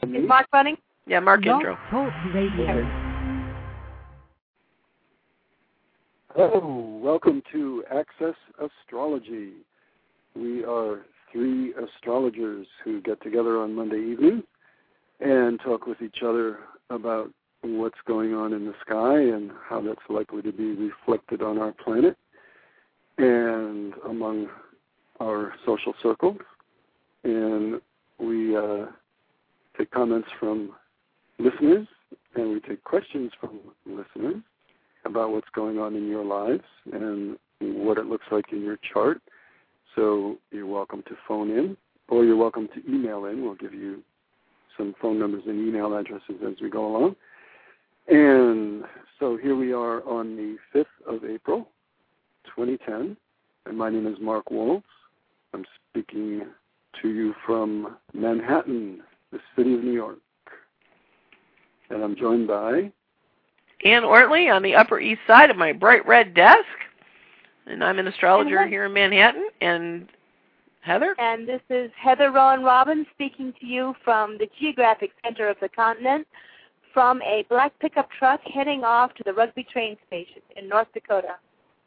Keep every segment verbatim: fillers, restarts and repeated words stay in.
Is Mark running? Yeah, Mark Blog intro. Talk Radio. Hello, welcome to Access Astrology. We are three astrologers who get together on Monday evening and talk with each other about what's going on in the sky and how that's likely to be reflected on our planet and among our social circles. And we uh, take comments from listeners and we take questions from listeners about what's going on in your lives and what it looks like in your chart. So you're welcome to phone in or you're welcome to email in. We'll give you some phone numbers and email addresses as we go along. And so here we are on the fifth of April, twenty ten, and my name is Mark Wolves. I'm speaking to you from Manhattan, the city of New York. And I'm joined by Ann Ortley on the Upper East Side of my bright red desk. And I'm an astrologer Hello. here in Manhattan. And Heather? And this is Heather Rowan Robbins speaking to you from the geographic center of the continent from a black pickup truck heading off to the Rugby train station in North Dakota.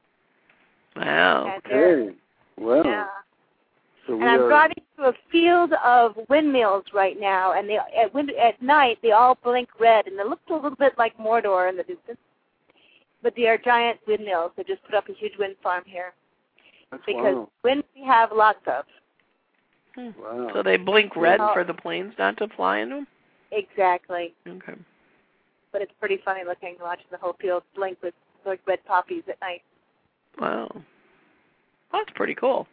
Wow. And there- Okay. Well, yeah. so we And I'm are, driving through a field of windmills right now, and they, at, wind, at night they all blink red, and they look a little bit like Mordor in the distance. But they are giant windmills. They just put up a huge wind farm here that's because wow. wind we have lots of. Hmm. Wow. So they blink red Well- for the planes not to fly into them? Exactly. Okay. But it's pretty funny looking, watching the whole field blink with like red poppies at night. Wow. That's pretty cool.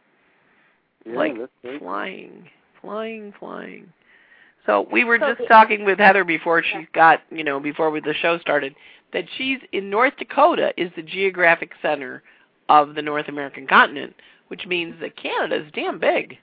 Yeah, like that's great. flying, flying, flying. So we were So just the- talking with Heather before she Yeah. got, you know, before we, the show started, that she's in North Dakota is the geographic center of the North American continent, which means that Canada is damn big.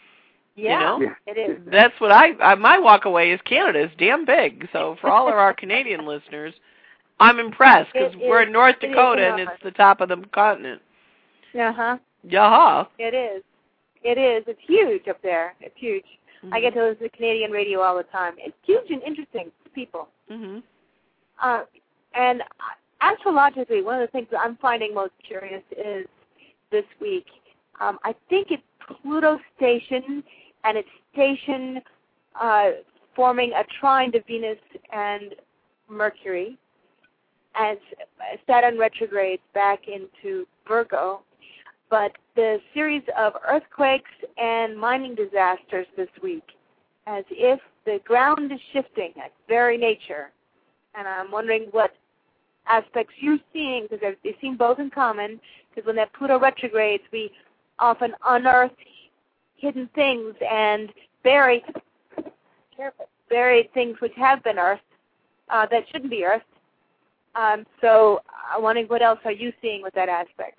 Yeah, know? Yeah. it is. That's what I, I, my walk away is Canada is damn big. So for all of our Canadian listeners, I'm impressed because It we're is- in North it is Dakota and enormous. it's the top of the continent. Uh-huh. Yaha. It is. It is. It's huge up there. It's huge. Mm-hmm. I get to listen to Canadian radio all the time. It's huge and interesting to people. Mm-hmm. Uh, and astrologically, one of the things that I'm finding most curious is this week, um, I think it's Pluto station, and it's station uh, forming a trine to Venus and Mercury, and Saturn retrogrades back into Virgo. But the series of earthquakes and mining disasters this week, as if the ground is shifting at very nature. And I'm wondering what aspects you're seeing, because they seem both in common, because when that Pluto retrogrades, we often unearth hidden things and bury, careful, bury things which have been earthed uh, that shouldn't be earthed. Um, so I'm wondering what else are you seeing with that aspect?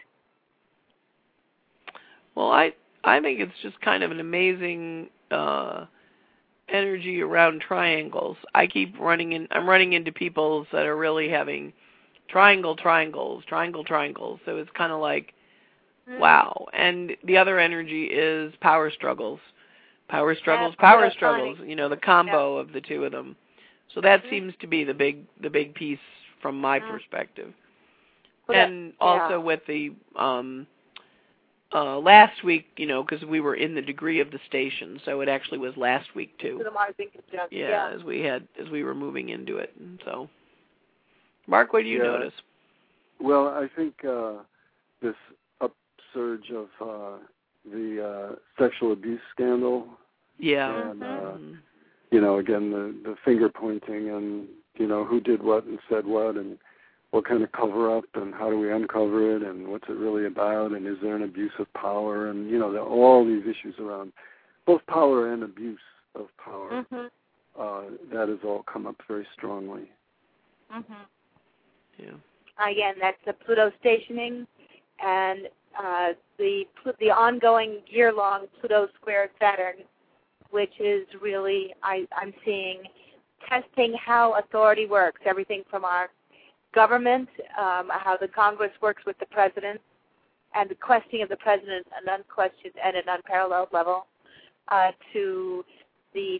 Well, I I think it's just kind of an amazing uh, energy around triangles. I keep running in. I'm running into people that are really having triangle triangles, triangle triangles. So it's kind of like, mm-hmm. wow. And the other energy is power struggles, power struggles, yeah, power yeah, struggles. funny. You know, the combo yeah. of the two of them. So that mm-hmm. seems to be the big the big piece from my mm-hmm. perspective. Well, and that, also yeah. with the um, uh, last week, you know, because we were in the degree of the station, so it actually was last week too. To the Mars in conjunction. Yeah, Yeah, as we had as we were moving into it. And so, Mark, what do you Yeah. notice? Well, I think uh, this upsurge of uh, the uh, sexual abuse scandal, Yeah. and uh, mm-hmm. you know, again the the finger pointing and you know who did what and said what and what kind of cover up and how do we uncover it and what's it really about and is there an abuse of power and you know the, all these issues around both power and abuse of power. Mm-hmm. Uh, that has all come up very strongly. Mm-hmm. Yeah. Again, that's the Pluto stationing and uh, the the ongoing year-long Pluto square Saturn, which is really, I, I'm seeing, testing how authority works, everything from our government, um, how the Congress works with the president, and the questioning of the president an unquestioned and an unparalleled level, uh, to the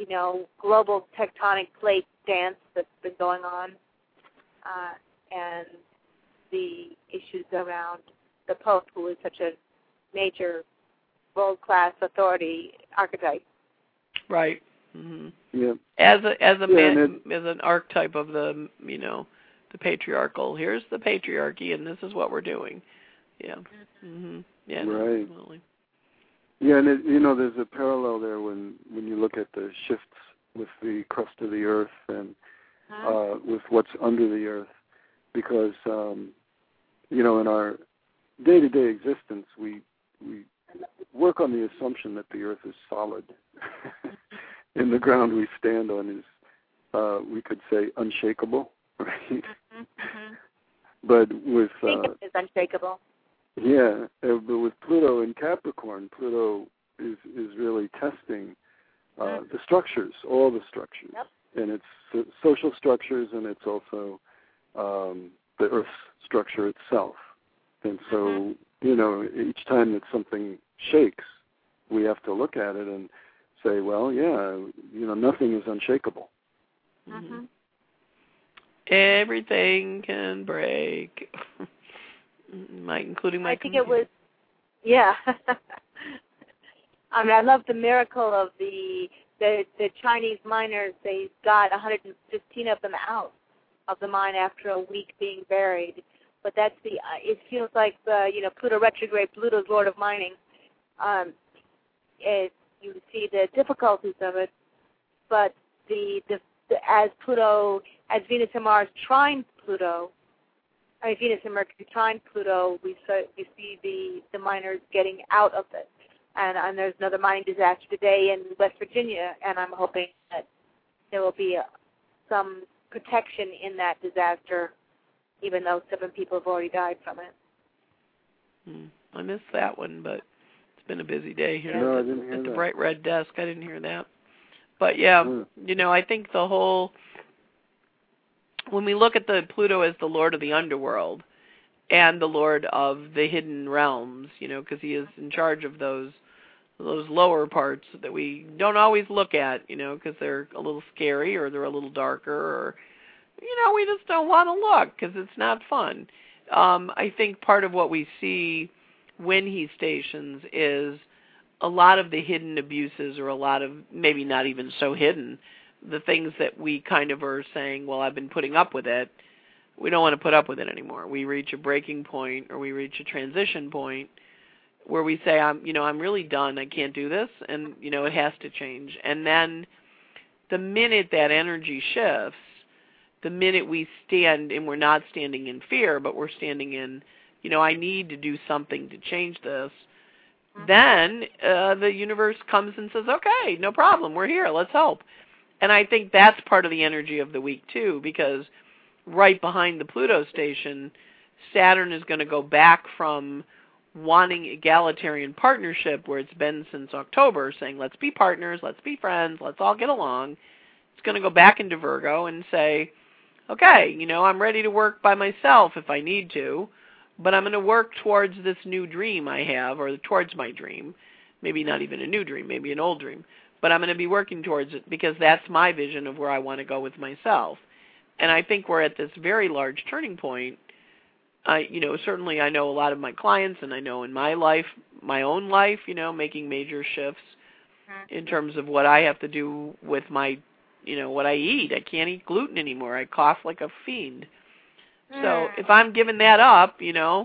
you know, global tectonic plate dance that's been going on, uh, and the issues around the Pope, who is such a major, world-class authority archetype. Right. Mm-hmm. Yeah. As a as a yeah, man, as an archetype of the, you know, the patriarchal. Here's the patriarchy, and this is what we're doing. Yeah. Mm-hmm. Yeah. Right. Absolutely. Yeah, and it, you know, there's a parallel there when when you look at the shifts with the crust of the earth and uh, with what's under the earth, because um, you know, in our day-to-day existence, we we work on the assumption that the earth is solid, and the ground we stand on is, uh, we could say, unshakable, right? Mm-hmm, mm-hmm. But with I think uh, it is unshakable. yeah, uh, but with Pluto in Capricorn, Pluto is is really testing uh, mm. the structures, all the structures, Yep. and it's so- social structures, and it's also um, the Earth's structure itself. And so, mm-hmm. you know, each time that something shakes, we have to look at it and say, well, yeah, you know, nothing is unshakable. Mm-hmm. Everything can break. My, including my I think computer. it was, yeah. I mean, I love the miracle of the, the the Chinese miners. They got one hundred fifteen of them out of the mine after a week being buried. But that's the, uh, it feels like the, you know, Pluto retrograde, Pluto's Lord of Mining. Um, it, you see the difficulties of it, but the, the, the as Pluto, as Venus and Mars trine Pluto, I mean, Venus and Mercury trine Pluto, we, so, we see the, the miners getting out of it. And, and there's another mining disaster today in West Virginia, and I'm hoping that there will be a, some protection in that disaster, even though seven people have already died from it. Hmm. I missed that one, but it's been a busy day here no, at, I didn't hear at the that. Bright Red Desk. I didn't hear that. But, yeah, mm. you know, I think the whole, when we look at the Pluto as the Lord of the underworld and the Lord of the hidden realms, you know, because he is in charge of those those lower parts that we don't always look at, you know, because they're a little scary or they're a little darker or, you know, we just don't want to look because it's not fun. Um, I think part of what we see when he stations is a lot of the hidden abuses or a lot of maybe not even so hidden, the things that we kind of are saying, well, I've been putting up with it. We don't want to put up with it anymore. We reach a breaking point or we reach a transition point where we say, I'm, you know, I'm really done. I can't do this. And, you know, it has to change. And then the minute that energy shifts, the minute we stand, and we're not standing in fear, but we're standing in, you know, I need to do something to change this, mm-hmm. then uh, the universe comes and says, okay, no problem. We're here. Let's help. And I think that's part of the energy of the week, too, because right behind the Pluto station, Saturn is going to go back from wanting egalitarian partnership, where it's been since October, saying, let's be partners, let's be friends, let's all get along. It's going to go back into Virgo and say, okay, you know, I'm ready to work by myself if I need to, but I'm going to work towards this new dream I have, or towards my dream. Maybe not even a new dream, maybe an old dream. But I'm going to be working towards it because that's my vision of where I want to go with myself. And I think we're at this very large turning point. I, you know, certainly I know a lot of my clients, and I know in my life, my own life, you know, making major shifts in terms of what I have to do with my, you know, what I eat. I can't eat gluten anymore. I cough like a fiend. So if I'm giving that up, you know,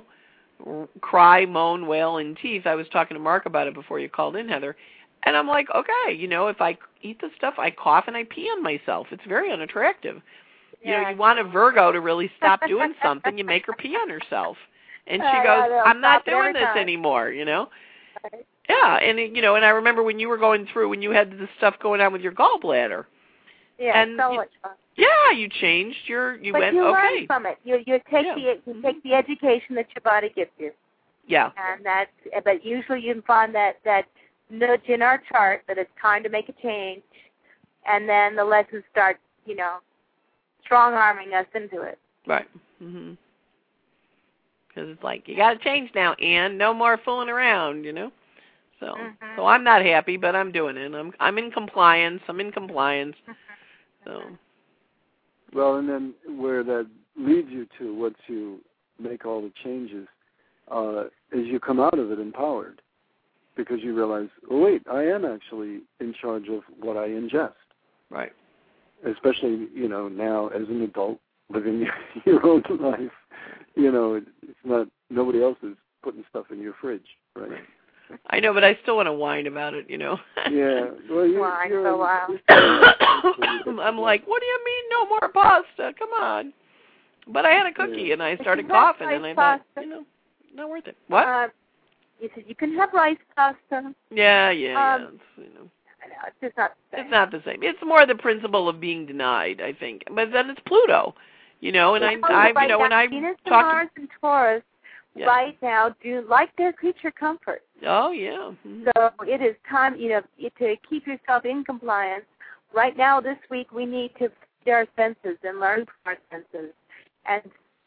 cry, moan, wail, and teeth. I was talking to Mark about it before you called in, Heather. And I'm like, okay, you know, if I eat this stuff, I cough and I pee on myself. It's very unattractive. You know, you want a Virgo to really stop doing something, you make her pee on herself. And she goes, I'm not doing this anymore, you know. Yeah, and, you know, and I remember when you were going through, when you had this stuff going on with your gallbladder. Yeah, and so you, much fun. Yeah, you changed your, you but went, you okay. But you learn from it. You, you, take yeah. the, you take the education that your body gives you. Yeah. And that's, but usually you can find that, that nudge in our chart that it's time to make a change, and then the lessons start, you know, strong-arming us into it. Right. Mm-hmm. Because it's like, you got to change now, Ann. No more fooling around, you know. So, mm-hmm. so I'm not happy, but I'm doing it. I'm I'm in compliance. I'm in compliance. So. Well, and then where that leads you to, once you make all the changes, uh, is you come out of it empowered, because you realize, oh wait, I am actually in charge of what I ingest. Right. Especially, you know, now as an adult living your own life, you know, it's not, nobody else is putting stuff in your fridge, right? Right. I know, but I still want to whine about it, you know. Yeah. Well, you're, Whine you're, for a while. you're I'm like, what do you mean no more pasta? Come on. But I had a cookie, yeah. and I started You can have coughing, and I rice thought, pasta. you know, not worth it. What? Uh, you said you can have rice pasta. Yeah, yeah, um, yeah. It's, you know. I know, it's just not the same. It's not the same. It's more the principle of being denied, I think. But then it's Pluto, you know, and I, Oh, I right you know, now, when I Venus and talked Mars and Taurus yeah. right now do like their creature comfort. Oh, yeah. Mm-hmm. So it is time, you know, to keep yourself in compliance. Right now, this week, we need to feed our senses and learn from our senses. And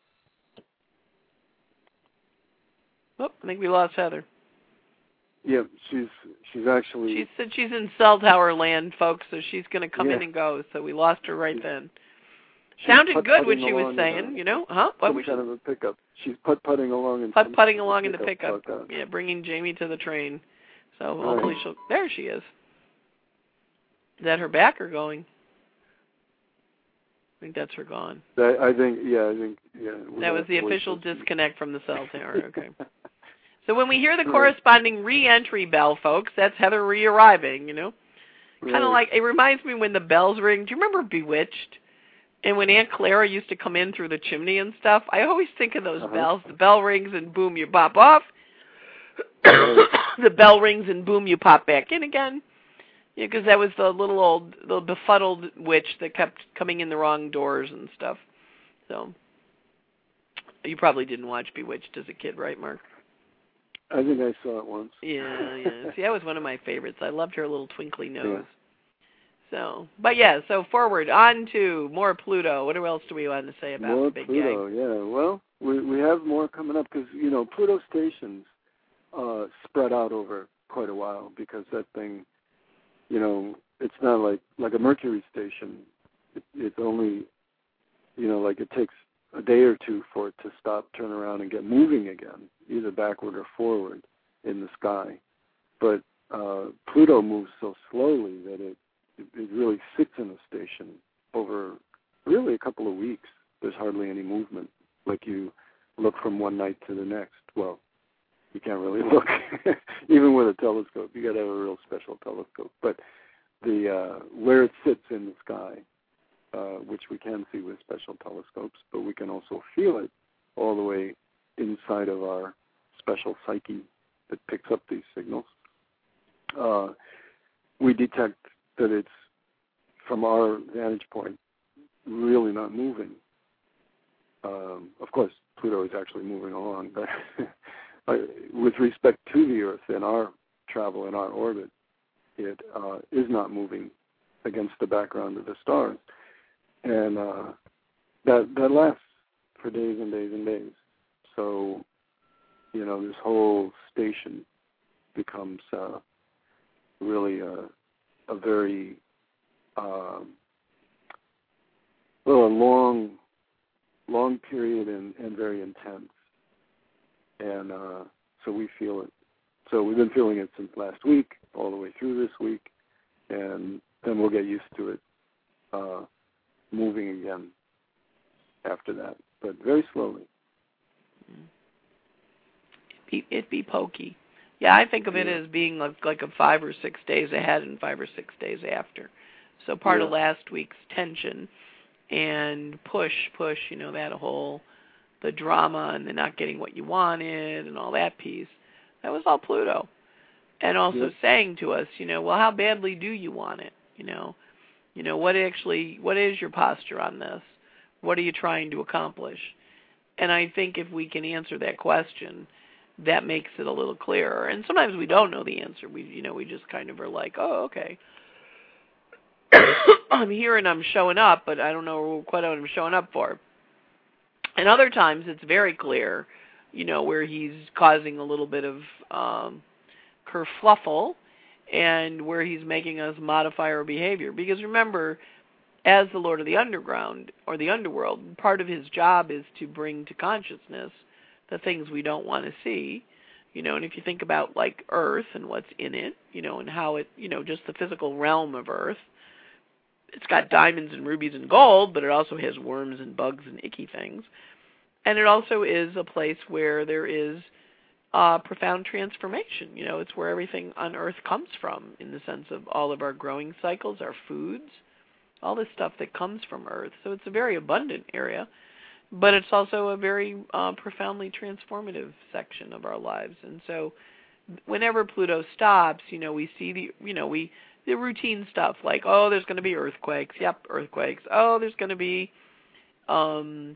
oh, I think we lost Heather. Yeah, she's she's actually. She said she's in cell tower land, folks, so she's going to come yeah. in and go. So we lost her right she's, then. She's Sounded put, good what she was along saying, a, you know, huh? What some was kind she? of a pickup. She's putt putting along and Putt putting along in the pickup. pickup. Yeah, bringing Jamie to the train. So Right. hopefully she'll. There she is. Is that her back or going? I think that's her gone. That, I think, yeah, I think, yeah. That was the official disconnect from the cell tower. Okay. So when we hear the corresponding re-entry bell, folks, that's Heather re-arriving, you know? Kind of right. like, it reminds me when the bells ring. Do you remember Bewitched? And when Aunt Clara used to come in through the chimney and stuff, I always think of those uh-huh. bells. The bell rings and boom, you pop off. The bell rings and boom, you pop back in again. Yeah, because that was the little old, the befuddled witch that kept coming in the wrong doors and stuff. So, you probably didn't watch Bewitched as a kid, right, Mark? I think I saw it once. Yeah, yeah. See, that was one of my favorites. I loved her little twinkly nose. Yeah. So, but yeah, so forward, on to more Pluto. What else do we want to say about more the big Pluto, gang? yeah. Well, we we have more coming up because, you know, Pluto stations uh, spread out over quite a while because that thing, you know, it's not like, like a Mercury station. It, it's only, you know, like it takes a day or two for it to stop, turn around, and get moving again, either backward or forward in the sky. But uh, Pluto moves so slowly that it, it, it really sits in a station over really a couple of weeks. There's hardly any movement. Like you look from one night to the next. Well, you can't really look, even with a telescope. You got to have a real special telescope. But the uh, where it sits in the sky, uh, which we can see with special telescopes, but we can also feel it all the way inside of our special psyche that picks up these signals. Uh, we detect that it's, from our vantage point, really not moving. Um, of course, Pluto is actually moving along, but with respect to the Earth and our travel in our orbit, it uh, is not moving against the background of the stars. And uh, that that lasts for days and days and days. So, you know, this whole station becomes uh, really a, a very, um, well, a long, long period and, and very intense. And uh, so we feel it. So we've been feeling it since last week, all the way through this week, and then we'll get used to it uh, moving again after that, but very slowly. It'd be, it'd be pokey. Yeah, I think of it yeah. as being like, like a five or six days ahead and five or six days after. So part yeah. of last week's tension and push, push, you know, that whole, the drama and the not getting what you wanted and all that piece, that was all Pluto. And also yeah. saying to us, you know, well, how badly do you want it? You know, you know, what actually, what is your posture on this? What are you trying to accomplish? And I think if we can answer that question, that makes it a little clearer. And sometimes we don't know the answer. We, you know, we just kind of are like, oh, okay. I'm here and I'm showing up, but I don't know quite what I'm showing up for. And other times it's very clear, you know, where he's causing a little bit of um, kerfluffle and where he's making us modify our behavior. Because remember, as the Lord of the Underground or the Underworld, part of his job is to bring to consciousness the things we don't want to see. You know, and if you think about like Earth and what's in it, you know, and how it, you know, just the physical realm of Earth, it's got diamonds and rubies and gold, but it also has worms and bugs and icky things. And it also is a place where there is uh, profound transformation. You know, it's where everything on Earth comes from in the sense of all of our growing cycles, our foods, all this stuff that comes from Earth. So it's a very abundant area, but it's also a very uh, profoundly transformative section of our lives. And so whenever Pluto stops, you know, we see the, you know, we, the routine stuff like, oh, there's going to be earthquakes. Yep, earthquakes. Oh, there's going to be um,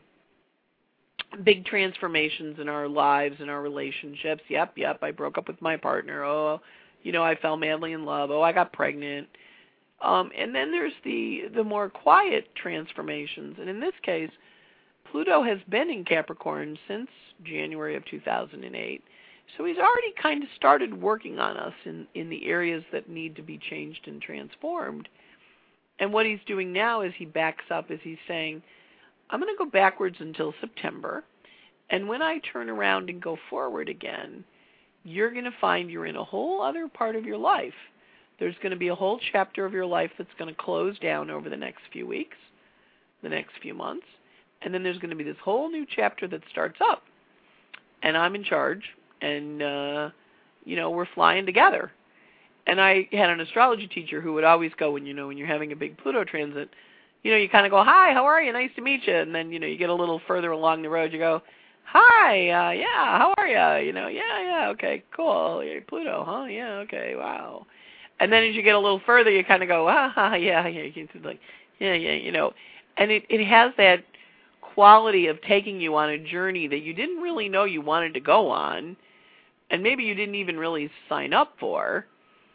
big transformations in our lives and our relationships. Yep, yep, I broke up with my partner. Oh, you know, I fell madly in love. Oh, I got pregnant. Um, and then there's the, the more quiet transformations. And in this case, Pluto has been in Capricorn since January of two thousand eight. So he's already kind of started working on us in, in the areas that need to be changed and transformed. And what he's doing now is he backs up, is he's saying, I'm going to go backwards until September, and when I turn around and go forward again, you're going to find you're in a whole other part of your life. There's going to be a whole chapter of your life that's going to close down over the next few weeks, the next few months, and then there's going to be this whole new chapter that starts up. And I'm in charge, and, uh, you know, we're flying together. And I had an astrology teacher who would always go, when, you know, when you're having a big Pluto transit, you know, you kind of go, hi, how are you? Nice to meet you. And then, you know, you get a little further along the road, you go, hi, uh, yeah, how are you? You know, yeah, yeah, okay, cool. You're Pluto, huh? Yeah, okay, wow. And then as you get a little further, you kind of go, ah, yeah, yeah, you can like, yeah, yeah, you know. And it, it has that quality of taking you on a journey that you didn't really know you wanted to go on, and maybe you didn't even really sign up for,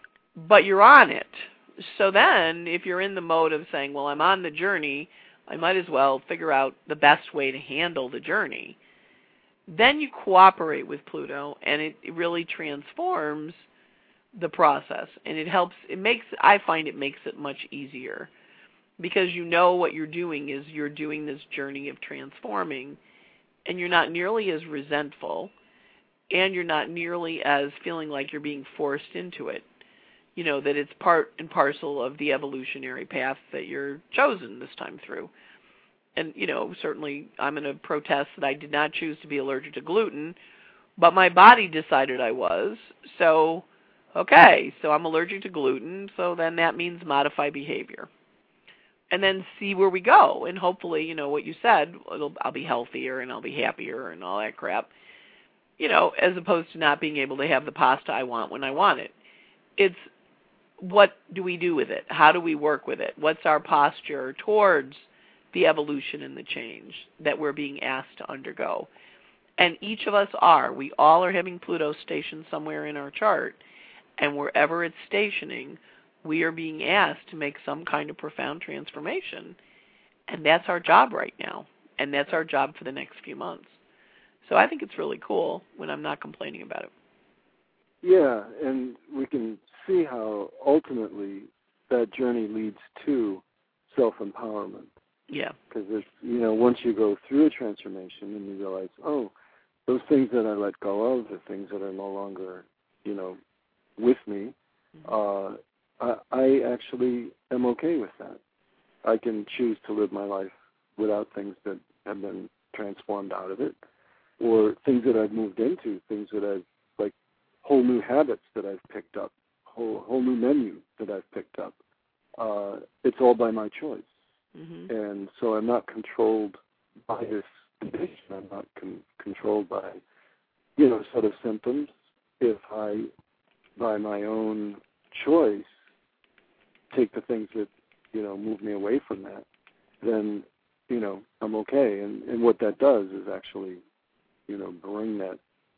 but you're on it. So then, if you're in the mode of saying, well, I'm on the journey, I might as well figure out the best way to handle the journey, then you cooperate with Pluto, and it, it really transforms the process, and it helps, it makes, I find it makes it much easier, because you know what you're doing is you're doing this journey of transforming, and you're not nearly as resentful, and you're not nearly as feeling like you're being forced into it. You know, that it's part and parcel of the evolutionary path that you're chosen this time through. And, you know, certainly I'm going to protest that I did not choose to be allergic to gluten, but my body decided I was, so okay, so I'm allergic to gluten, so then that means modify behavior. And then see where we go, and hopefully, you know, what you said, it'll, I'll be healthier and I'll be happier and all that crap, you know, as opposed to not being able to have the pasta I want when I want it. It's what do we do with it? How do we work with it? What's our posture towards the evolution and the change that we're being asked to undergo? And each of us are. We all are having Pluto stationed somewhere in our chart. And wherever it's stationing, we are being asked to make some kind of profound transformation. And that's our job right now. And that's our job for the next few months. So I think it's really cool when I'm not complaining about it. Yeah, and we can see how ultimately that journey leads to self-empowerment. Yeah. Because, you know, once you go through a transformation and you realize, oh, those things that I let go of, the things that are no longer, you know, with me, uh, I, I actually am okay with that. I can choose to live my life without things that have been transformed out of it, or things that I've moved into, things that I've, like, whole new habits that I've picked up, whole, whole new menu that I've picked up. Uh, it's all by my choice. Mm-hmm. And so I'm not controlled by this condition. I'm not con- controlled by, you know, sort of symptoms. If I, by my own choice, take the things that, you know, move me away from that, then, you know, I'm okay. And, and what that does is actually, you know, bring that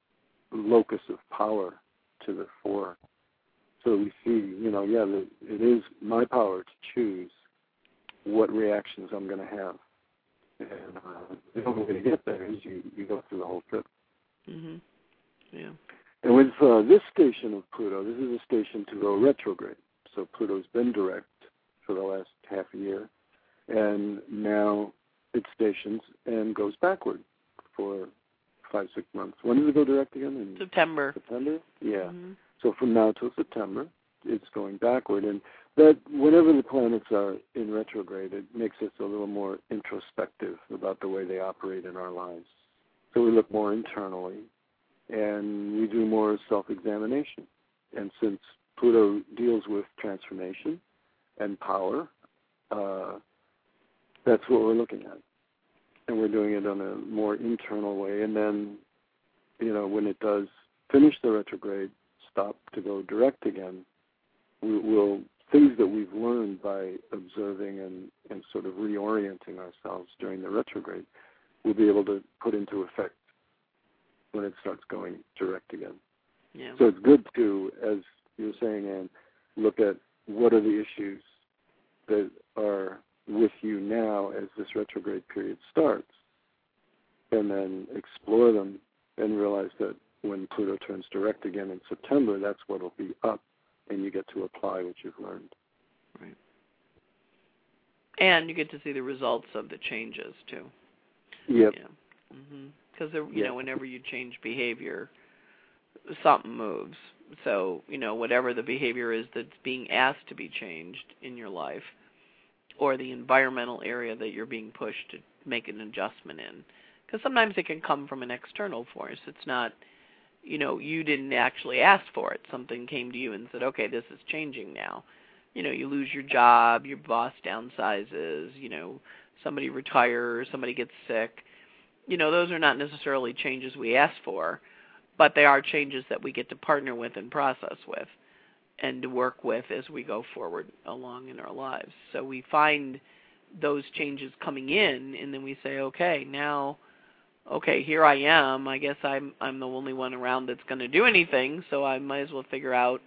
locus of power to the fore. So we see, you know, yeah, the, it is my power to choose what reactions I'm going to have. And uh, the only way to get there is you, you go through the whole trip. Mm-hmm. Yeah. And with uh, this station of Pluto, this is a station to go retrograde. So Pluto's been direct for the last half a year, and now it stations and goes backward for five, six months. When does it go direct again? In September. September? Yeah. Mm-hmm. So from now till September, it's going backward. And that whenever the planets are in retrograde, it makes us a little more introspective about the way they operate in our lives. So we look more internally, and we do more self-examination. And since Pluto deals with transformation and power, uh, that's what we're looking at. And we're doing it in a more internal way. And then, you know, when it does finish the retrograde, stop to go direct again, we will, things that we've learned by observing and, and sort of reorienting ourselves during the retrograde, we'll be able to put into effect when it starts going direct again. Yeah. So it's good to, as you were saying, Anne, look at what are the issues that are with you now as this retrograde period starts, and then explore them and realize that when Pluto turns direct again in September, that's what will be up, and you get to apply what you've learned. Right. And you get to see the results of the changes, too. Yep. Yeah. Because, mm-hmm. you yep. know, whenever you change behavior, something moves. So, you know, whatever the behavior is that's being asked to be changed in your life, or the environmental area that you're being pushed to make an adjustment in. Because sometimes it can come from an external force. It's not, you know, you didn't actually ask for it. Something came to you and said, okay, this is changing now. You know, you lose your job, your boss downsizes, you know, somebody retires, somebody gets sick. You know, those are not necessarily changes we ask for, but they are changes that we get to partner with and process with and to work with as we go forward along in our lives. So we find those changes coming in, and then we say, okay, now, okay, here I am. I guess I'm I'm the only one around that's going to do anything, so I might as well figure out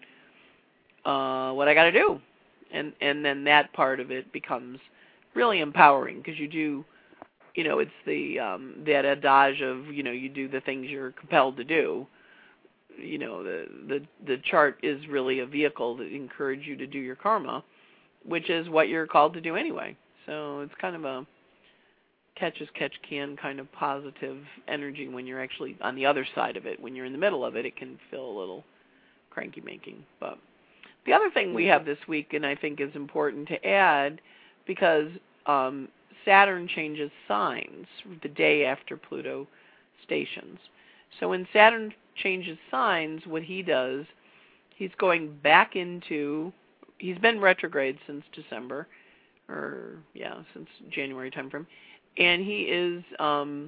uh, what I got to do. And and then that part of it becomes really empowering, because you do, you know, it's the um, that adage of, you know, you do the things you're compelled to do. You know, the, the the chart is really a vehicle that encourages you to do your karma, which is what you're called to do anyway. So it's kind of a catch as catch can kind of positive energy when you're actually on the other side of it. When you're in the middle of it, it can feel a little cranky making. But the other thing we have this week, and I think is important to add, because um, Saturn changes signs the day after Pluto stations. So when Saturn changes signs, what he does, he's going back into, he's been retrograde since December, or, yeah, since January timeframe, and he is um,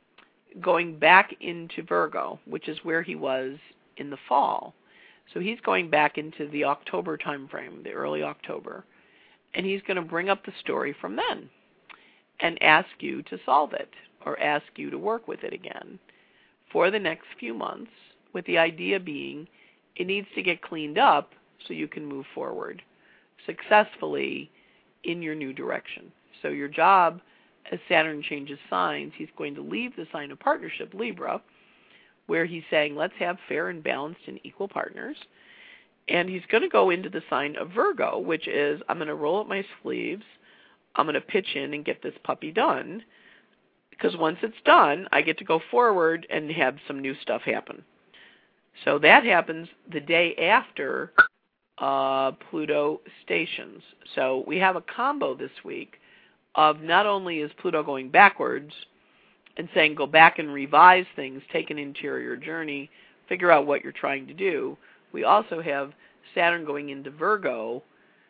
going back into Virgo, which is where he was in the fall. So he's going back into the October timeframe, the early October, and he's going to bring up the story from then and ask you to solve it or ask you to work with it again for the next few months, with the idea being it needs to get cleaned up so you can move forward successfully in your new direction. So your job, as Saturn changes signs, he's going to leave the sign of partnership, Libra, where he's saying, let's have fair and balanced and equal partners. And he's going to go into the sign of Virgo, which is, I'm going to roll up my sleeves, I'm going to pitch in and get this puppy done, because once it's done, I get to go forward and have some new stuff happen. So that happens the day after uh, Pluto stations. So we have a combo this week of not only is Pluto going backwards and saying go back and revise things, take an interior journey, figure out what you're trying to do, we also have Saturn going into Virgo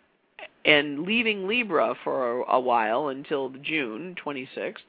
and leaving Libra for a, a while until June twenty-sixth,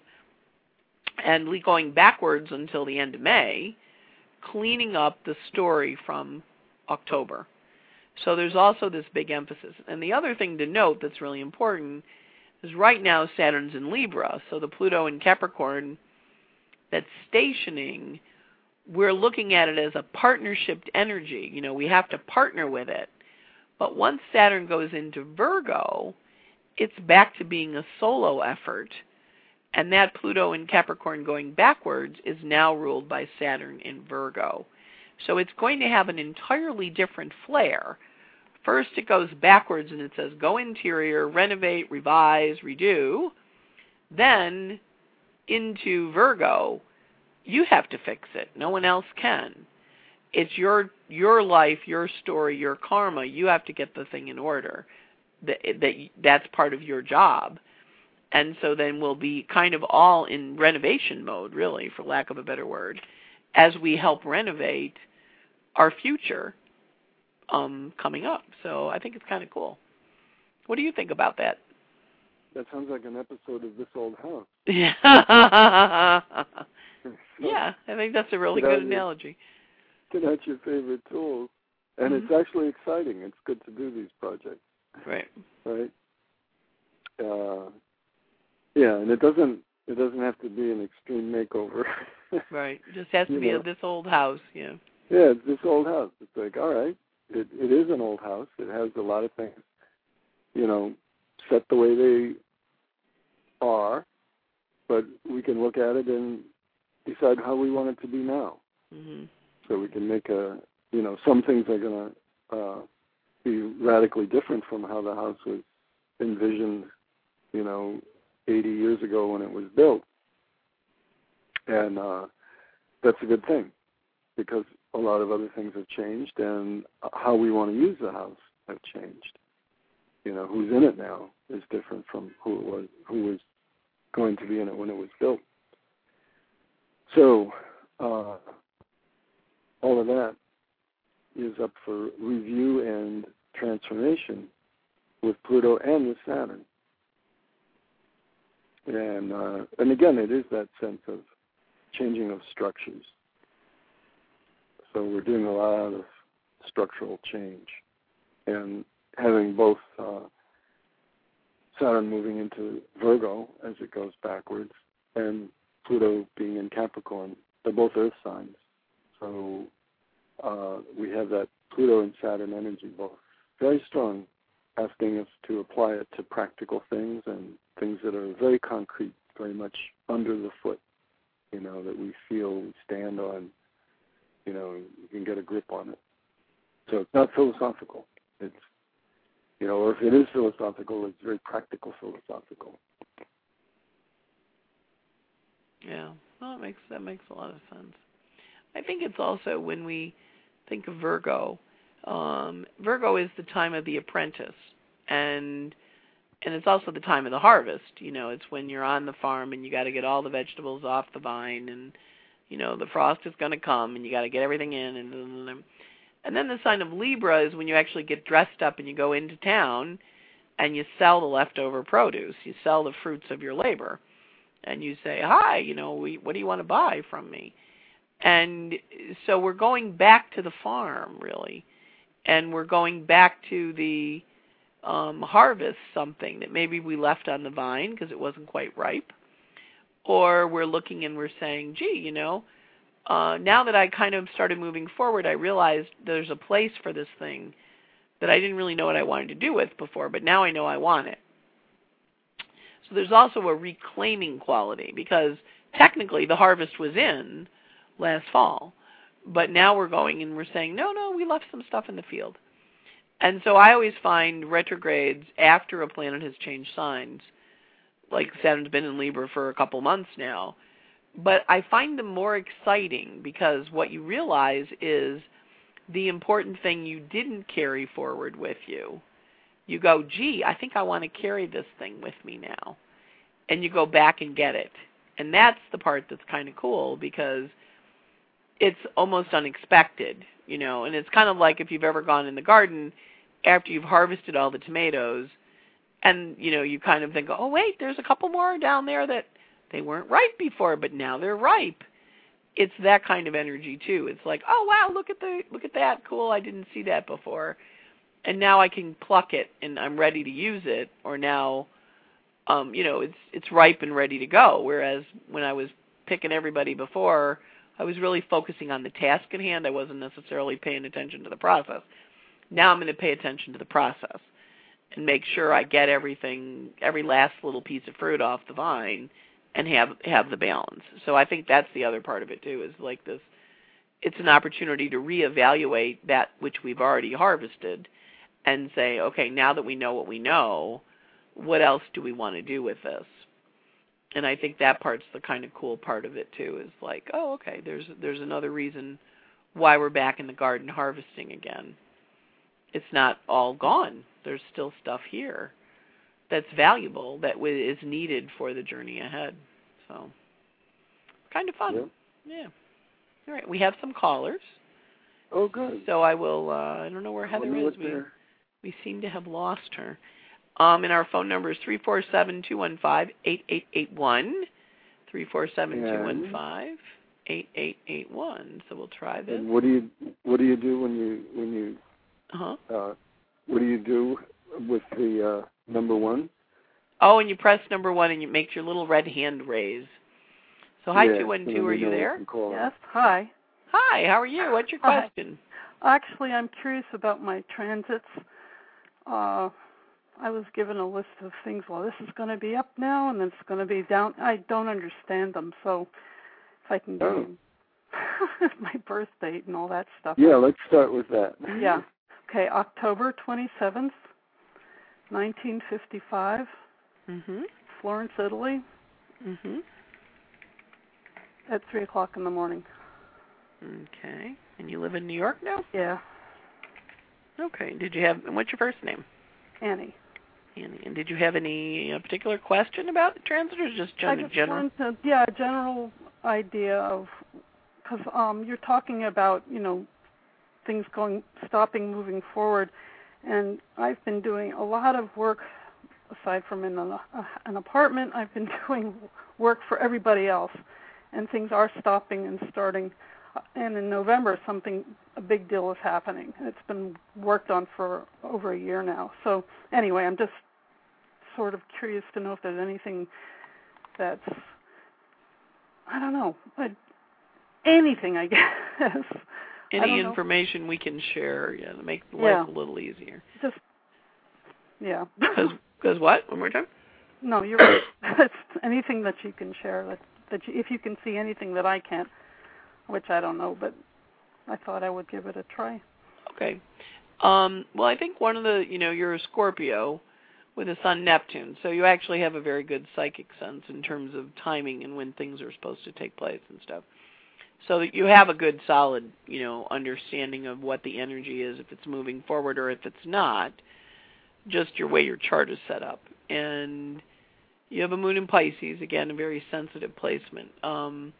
and going backwards until the end of May, cleaning up the story from October. So there's also this big emphasis. And the other thing to note that's really important is right now Saturn's in Libra, so the Pluto in Capricorn that's stationing, we're looking at it as a partnership energy. You know, we have to partner with it. But once Saturn goes into Virgo, it's back to being a solo effort. And that Pluto in Capricorn going backwards is now ruled by Saturn in Virgo. So it's going to have an entirely different flair. First, it goes backwards and it says, go interior, renovate, revise, redo. Then, into Virgo, you have to fix it. No one else can. It's your your life, your story, your karma. You have to get the thing in order. That, that That's part of your job. And so then we'll be kind of all in renovation mode, really, for lack of a better word, as we help renovate our future um, coming up. So I think it's kind of cool. What do you think about that? That sounds like an episode of This Old House. Yeah. Yeah, I think that's a really good analogy. Get out your favorite tools. And mm-hmm. it's actually exciting. It's good to do these projects. Right. Right? Uh, yeah, and it doesn't it doesn't have to be an extreme makeover. Right. It just has to be a, this old house, yeah. Yeah, it's this old house. It's like, all right, it, it is an old house. It has a lot of things, you know, set the way they are, but we can look at it and decide how we want it to be now. Mm-hmm. So we can make a, you know, some things are going to uh, be radically different from how the house was envisioned, you know, eighty years ago when it was built. And uh, that's a good thing because a lot of other things have changed and how we want to use the house have changed. You know, who's in it now is different from who it was, who was going to be in it when it was built. So uh, all of that is up for review and transformation with Pluto and with Saturn. And uh, and again, it is that sense of changing of structures. So we're doing a lot of structural change. And having both uh, Saturn moving into Virgo as it goes backwards and Pluto being in Capricorn, they're both Earth signs. So uh, we have that Pluto and Saturn energy both very strong, asking us to apply it to practical things and things that are very concrete, very much under the foot, you know, that we feel we stand on, you know, you can get a grip on it. So it's not philosophical. It's, you know, or if it is philosophical, it's very practical philosophical. Yeah, well, that makes, that makes a lot of sense. I think it's also when we think of Virgo, um, Virgo is the time of the apprentice, and and it's also the time of the harvest. You know, it's when you're on the farm and you got to get all the vegetables off the vine, and you know the frost is going to come, and you got to get everything in, and and then the sign of Libra is when you actually get dressed up and you go into town, and you sell the leftover produce, you sell the fruits of your labor, and you say, "Hi, you know, we, what do you want to buy from me?" And so we're going back to the farm, really, and we're going back to the um, harvest something that maybe we left on the vine because it wasn't quite ripe, or we're looking and we're saying, gee, you know, uh, now that I kind of started moving forward, I realized there's a place for this thing that I didn't really know what I wanted to do with before, but now I know I want it. So there's also a reclaiming quality because technically the harvest was in last fall, but now we're going and we're saying, no, no, we left some stuff in the field. And so I always find retrogrades after a planet has changed signs, like Saturn's been in Libra for a couple months now, but I find them more exciting because what you realize is the important thing you didn't carry forward with you. You go, gee, I think I want to carry this thing with me now. And you go back and get it. And that's the part that's kind of cool because it's almost unexpected, you know, and it's kind of like if you've ever gone in the garden after you've harvested all the tomatoes and, you know, you kind of think, oh, wait, there's a couple more down there that they weren't ripe before, but now they're ripe. It's that kind of energy, too. It's like, oh, wow, look at the look at that. Cool, I didn't see that before. And now I can pluck it and I'm ready to use it, or now, um, you know, it's it's ripe and ready to go, whereas when I was picking everybody before, I was really focusing on the task at hand. I wasn't necessarily paying attention to the process. Now I'm going to pay attention to the process and make sure I get everything, every last little piece of fruit off the vine and have have the balance. So I think that's the other part of it, too, is like this it's an opportunity to reevaluate that which we've already harvested and say, okay, now that we know what we know, what else do we want to do with this? And I think that part's the kind of cool part of it too, is like, oh, okay, there's there's another reason why we're back in the garden harvesting again. It's not all gone. There's still stuff here that's valuable, that is needed for the journey ahead. So, kind of fun. Yep. Yeah. All right, we have some callers. Oh, good. So I will, uh, I don't know where Heather is. We, we seem to have lost her. Um, and our phone number is three four seven, two one five, eight eight eight one, three four seven, two one five, eight eight eight one. So we'll try this. And what do you what do you do when you when you uh-huh. uh what do you do with the uh, number one? Oh, and you press number one and you make your little red hand raise. So hi, yeah, two one two, are you there? Yes, hi. Hi, how are you? What's your question? Hi. Actually, I'm curious about my transits. Uh, I was given a list of things. Well, this is going to be up now, and it's going to be down. I don't understand them, so if I can give oh. you my birth date and all that stuff. Yeah, let's start with that. Yeah. Okay, October twenty-seventh, nineteen fifty-five, mm-hmm. Florence, Italy, mm-hmm. at three o'clock in the morning. Okay. And you live in New York now? Yeah. Okay. Did you have, and what's your first name? Annie. Annie. And did you have any uh, particular question about the transit, or just gen- I just general? wanted to, yeah, a general idea of, because um, you're talking about, you know, things going, stopping, moving forward, and I've been doing a lot of work, aside from in an, uh, an apartment, I've been doing work for everybody else, and things are stopping and starting. And in November, something, a big deal is happening. It's been worked on for over a year now. So anyway, I'm just sort of curious to know if there's anything that's, I don't know, anything, I guess. Any I information we can share, yeah, to make life yeah. a little easier. Just, yeah. Because what? One more time? No, you're right. It's anything that you can share, that, that you, if you can see anything that I can't, which I don't know, but I thought I would give it a try. Okay. Um, well, I think one of the, you know, you're a Scorpio with a Sun Neptune, so you actually have a very good psychic sense in terms of timing and when things are supposed to take place and stuff. So that you have a good, solid, you know, understanding of what the energy is, if it's moving forward or if it's not, just your way your chart is set up. And you have a moon in Pisces, again, a very sensitive placement. Um,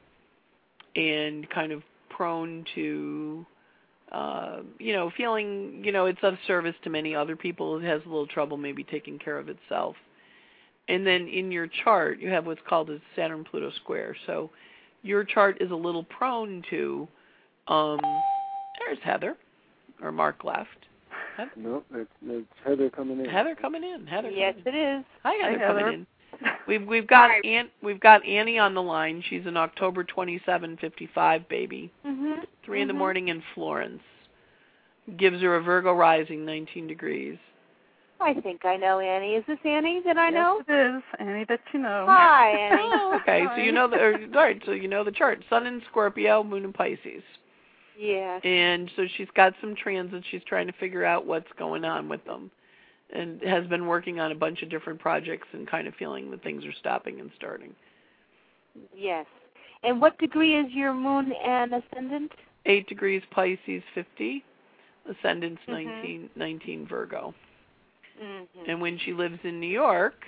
and kind of prone to, uh, you know, feeling, you know, it's of service to many other people. It has a little trouble maybe taking care of itself. And then in your chart, you have what's called a Saturn-Pluto square. So your chart is a little prone to, um, there's Heather, or Mark left. Heather? No, it's, it's Heather coming in. Heather coming in. Heather yes, coming in. it is. Hi, Heather, Hi, Heather. coming in. We've we've got Ann, we've got Annie on the line. She's an October twenty-seven fifty-five baby. Mm-hmm. Three mm-hmm. in the morning in Florence. Gives her a Virgo rising, nineteen degrees. I think I know Annie. Is this Annie that I know? Yes, it is. Annie that you know. Hi, Annie. Oh, okay. Hi. So you know the or, right. So you know the chart. Sun in Scorpio, Moon in Pisces. Yes. And so she's got some transits. She's trying to figure out what's going on with them, and has been working on a bunch of different projects and kind of feeling that things are stopping and starting. Yes. And what degree is your moon and ascendant? Eight degrees Pisces, fifty. Ascendant's mm-hmm. nineteen, nineteen Virgo. Mm-hmm. And when she lives in New York,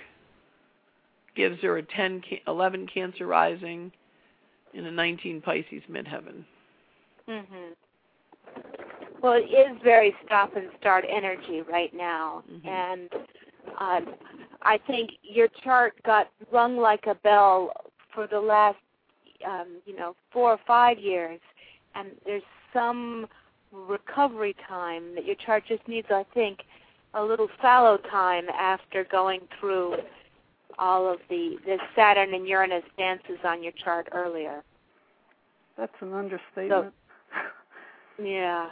gives her a ten, eleven Cancer rising and a nineteen Pisces midheaven. Mm-hmm. Well, it is very stop and start energy right now, mm-hmm. and uh, I think your chart got rung like a bell for the last, um, you know, four or five years, and there's some recovery time that your chart just needs, I think, a little fallow time after going through all of the, the Saturn and Uranus dances on your chart earlier. That's an understatement. So, yeah.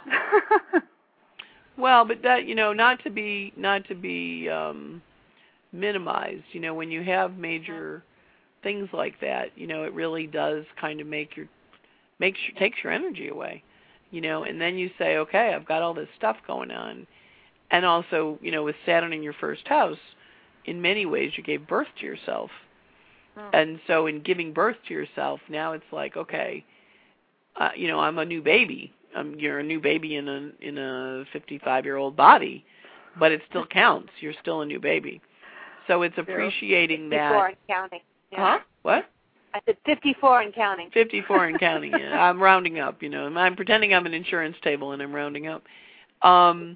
Well, but that, you know, not to be not to be um, minimized. You know, when you have major things like that, you know, it really does kind of make your makes takes your energy away. you know, and then you say, okay, I've got all this stuff going on. And also, you know, with Saturn in your first house, in many ways you gave birth to yourself. Oh. And so in giving birth to yourself, now it's like, okay, uh, you know, I'm a new baby. Um, you're a new baby in a in a fifty-five-year-old body, but it still counts. You're still a new baby. So it's appreciating that. fifty-four and counting. Yeah. Huh? What? I said fifty-four and counting. fifty-four and counting. Yeah. I'm rounding up. You know, I'm pretending I'm an insurance table and I'm rounding up. Um.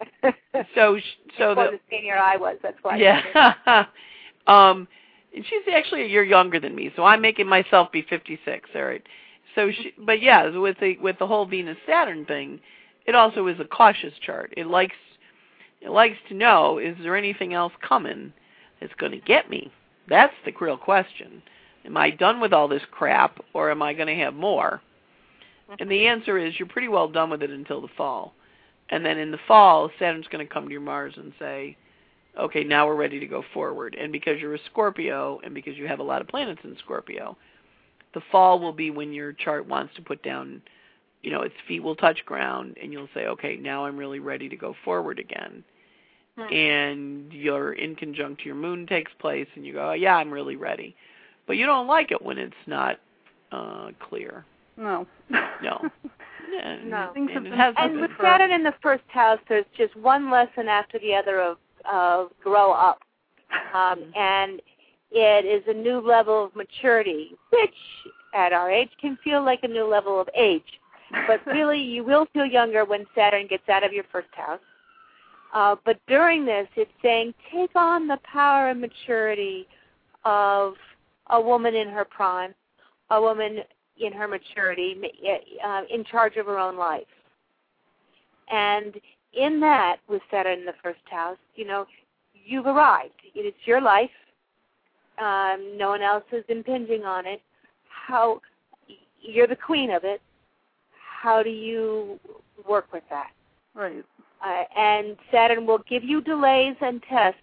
So so the, the senior I was. That's why. Yeah. um. And she's actually a year younger than me, so I'm making myself be fifty-six. All right. So, she, but yeah, with the with the whole Venus Saturn thing, it also is a cautious chart. It likes it likes to know, is there anything else coming that's going to get me? That's the real question. Am I done with all this crap, or am I going to have more? And the answer is you're pretty well done with it until the fall. And then in the fall, Saturn's going to come to your Mars and say, okay, now we're ready to go forward. And because you're a Scorpio, and because you have a lot of planets in Scorpio, the fall will be when your chart wants to put down, you know, its feet will touch ground, and you'll say, okay, now I'm really ready to go forward again. Hmm. And your in conjunct your moon takes place, and you go, oh, yeah, I'm really ready. But you don't like it when it's not uh, clear. No. No. And, no. And, and, it has and with Saturn in the first house, there's just one lesson after the other of, of grow up. Um, and it is a new level of maturity, which at our age can feel like a new level of age. But really, you will feel younger when Saturn gets out of your first house. Uh, but during this, it's saying take on the power and maturity of a woman in her prime, a woman in her maturity, uh, in charge of her own life. And in that, with Saturn in the first house, you know, you've arrived. It's your life. Um, no one else is impinging on it. How you're the queen of it. How do you work with that? Right. Uh, and Saturn will give you delays and tests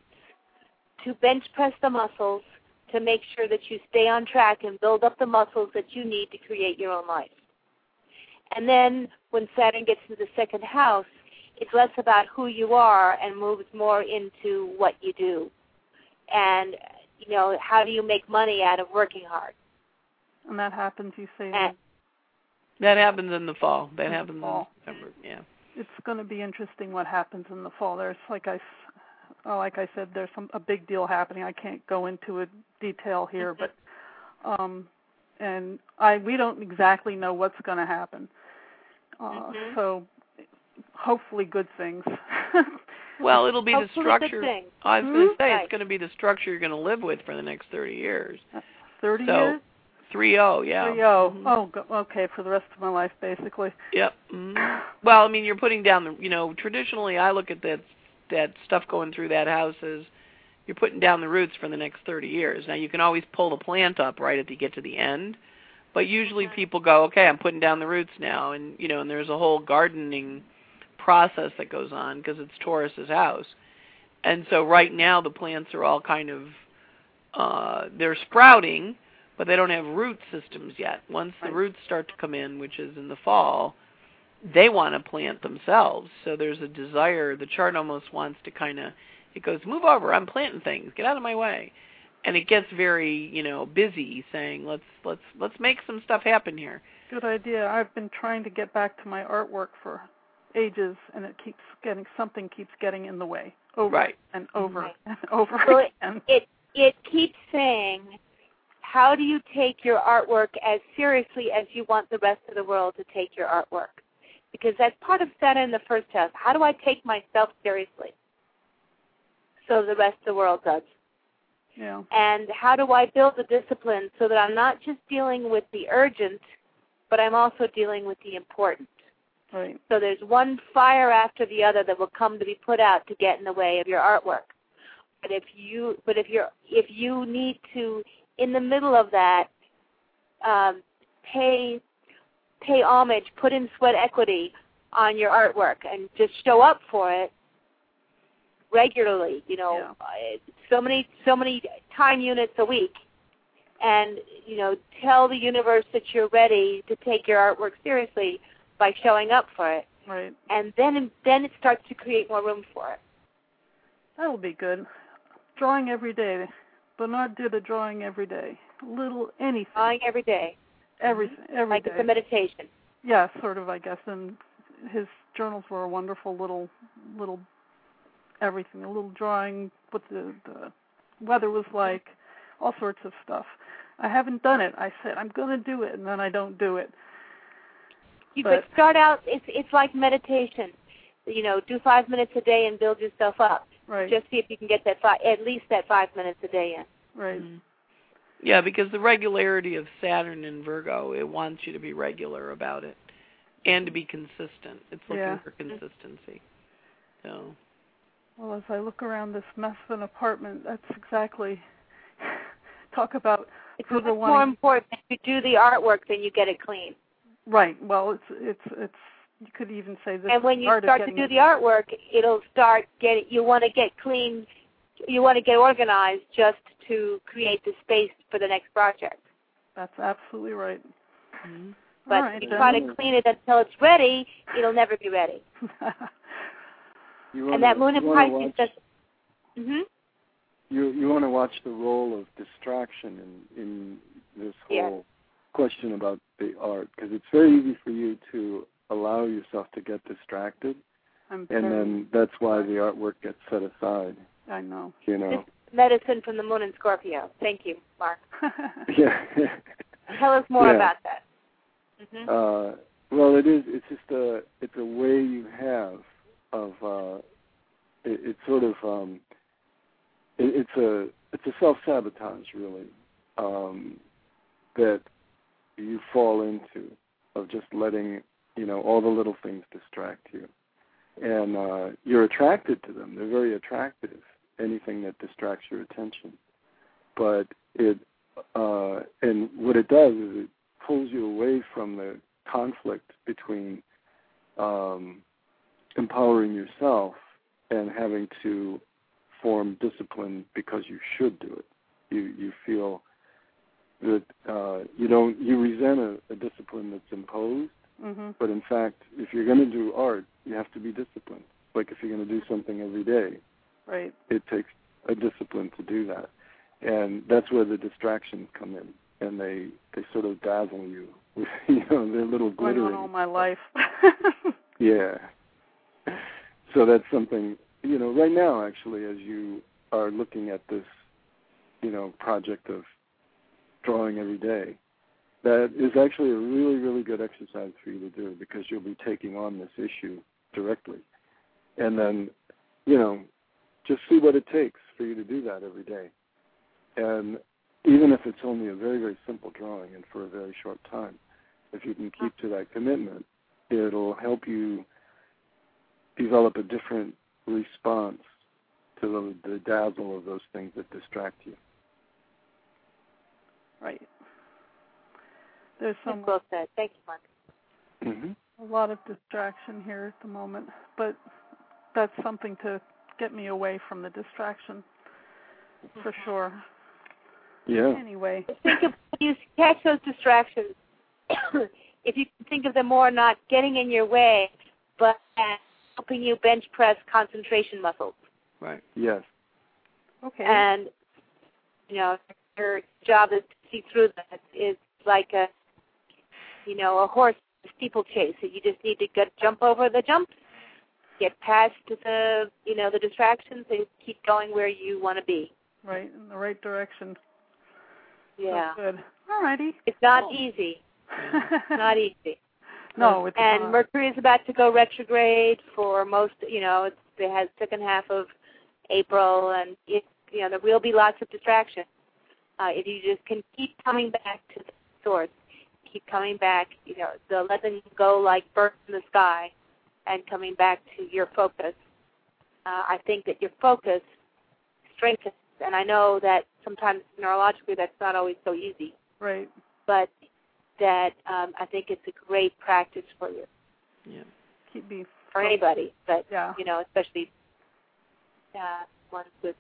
to bench press the muscles to make sure that you stay on track and build up the muscles that you need to create your own life. And then when Saturn gets into the second house, it's less about who you are and moves more into what you do. And you know, how do you make money out of working hard? And that happens, you say? And that happens in the fall. That in happens fall. in September, yeah. It's going to be interesting what happens in the fall. There's, like I, oh, like I said, there's some a big deal happening. I can't go into a detail here, mm-hmm. but, um, and I we don't exactly know what's going to happen. Uh, mm-hmm. So hopefully good things. Well, it'll be Hopefully the structure. I was mm-hmm. going to say right. it's going to be the structure you're going to live with for the next thirty years. Thirty so, years. Three oh, yeah. Three oh. Mm-hmm. Oh, go, okay, for the rest of my life, basically. Yep. Mm-hmm. Well, I mean, you're putting down the. You know, traditionally, I look at that that stuff going through that house as you're putting down the roots for the next thirty years. Now, you can always pull the plant up right at the get to the end, but usually people go, okay, I'm putting down the roots now, and you know, and there's a whole gardening process that goes on because it's Taurus's house. And so right now the plants are all kind of, uh, they're sprouting, but they don't have root systems yet. Once the roots start to come in, which is in the fall, they want to plant themselves. So there's a desire, the chart almost wants to kind of, it goes, move over, I'm planting things, get out of my way. And it gets very, you know, busy saying, let's let's let's make some stuff happen here. Good idea. I've been trying to get back to my artwork for ages, and it keeps getting, something keeps getting in the way. Over right. and over right. and over well, again. It, it keeps saying, how do you take your artwork as seriously as you want the rest of the world to take your artwork? Because that's part of Saturn in the first house. How do I take myself seriously so the rest of the world does? Yeah. And how do I build the discipline so that I'm not just dealing with the urgent, but I'm also dealing with the important? Right. So there's one fire after the other that will come to be put out to get in the way of your artwork. But if you, but if you're, if you need to, in the middle of that, um, pay, pay homage, put in sweat equity on your artwork, and just show up for it regularly. You know, yeah. so many, so many time units a week, and you know, tell the universe that you're ready to take your artwork seriously. by showing up for it. Right. And then then it starts to create more room for it. That'll be good. Drawing every day. Bernard did a drawing every day. Little anything. Drawing every day. Everything. Every like day. It's a meditation. Yeah, sort of, I guess. And his journals were a wonderful little, little everything. A little drawing, what the, the weather was like, all sorts of stuff. I haven't done it. I said, I'm going to do it, and then I don't do it. You but, could start out, it's it's like meditation. You know, do five minutes a day and build yourself up. Right. Just see if you can get that five, at least that five minutes a day in. Right. Mm-hmm. Yeah, because the regularity of Saturn in Virgo, it wants you to be regular about it and to be consistent. It's looking yeah. for consistency. So. Well, as I look around this mess of an apartment, that's exactly, talk about... It's much more important if you do the artwork than you get it clean. Right. Well, it's, it's, it's, you could even say this. And when you start to do the artwork, it'll start getting, you want to get clean, you want to get organized just to create the space for the next project. That's absolutely right. Mm-hmm. But right, if you then. try to clean it until it's ready, it'll never be ready. You wanna, and that moon in Pisces does. Mm-hmm. You you want to watch the role of distraction in in this whole yeah. question about the art, because it's very easy for you to allow yourself to get distracted, I'm and then that's why the artwork gets set aside. I know. You know. This medicine from the moon in Scorpio. Thank you, Mark. yeah. Tell us more yeah. about that. Mm-hmm. Uh, well, it is. It's just a. It's a way you have of. Uh, it, it's sort of. Um, it, it's a. It's a self-sabotage, really, um, that you fall into, of just letting you know all the little things distract you, and uh, you're attracted to them. They're very attractive. Anything that distracts your attention, but it. Uh, and what it does is it pulls you away from the conflict between um, empowering yourself and having to form discipline because you should do it. You you feel that uh, you don't you resent a, a discipline that's imposed, mm-hmm. but in fact, if you're going to do art, you have to be disciplined. Like if you're going to do something every day, right? It takes a discipline to do that. And that's where the distractions come in, and they, they sort of dazzle you with, you know, their little glittering. Going on all my life. yeah. So that's something, you know, right now, actually, as you are looking at this, you know, project of drawing every day, that is actually a really, really good exercise for you to do, because you'll be taking on this issue directly. And then, you know, just see what it takes for you to do that every day. And even if it's only a very, very simple drawing and for a very short time, if you can keep to that commitment, it'll help you develop a different response to the, the dazzle of those things that distract you. Right. There's some well said. Thank you, Mark. Mm-hmm. a lot of distraction here at the moment, but that's something to get me away from the distraction, for sure. Yeah. Anyway. Think of when you catch those distractions. If you can think of them more not getting in your way, but helping you bench press concentration muscles. Right. Yes. Okay. And, you know, your job is to see through that. It's like a, you know, a horse steeplechase. You just need to get jump over the jumps, get past the, you know, the distractions, and keep going where you want to be. Right, in the right direction. Yeah. That's good. All righty. It's not cool. easy. It's not easy. No, it's and not. Mercury is about to go retrograde for most, you know, it's, it has second half of April, and it, you know, there will be lots of distractions. Uh, if you just can keep coming back to the source, keep coming back, you know, the letting go like birds in the sky, and coming back to your focus. Uh, I think that your focus strengthens, and I know that sometimes neurologically that's not always so easy. Right. But that um, I think it's a great practice for you. Yeah. Keep me for anybody, but yeah. you know, especially uh, ones with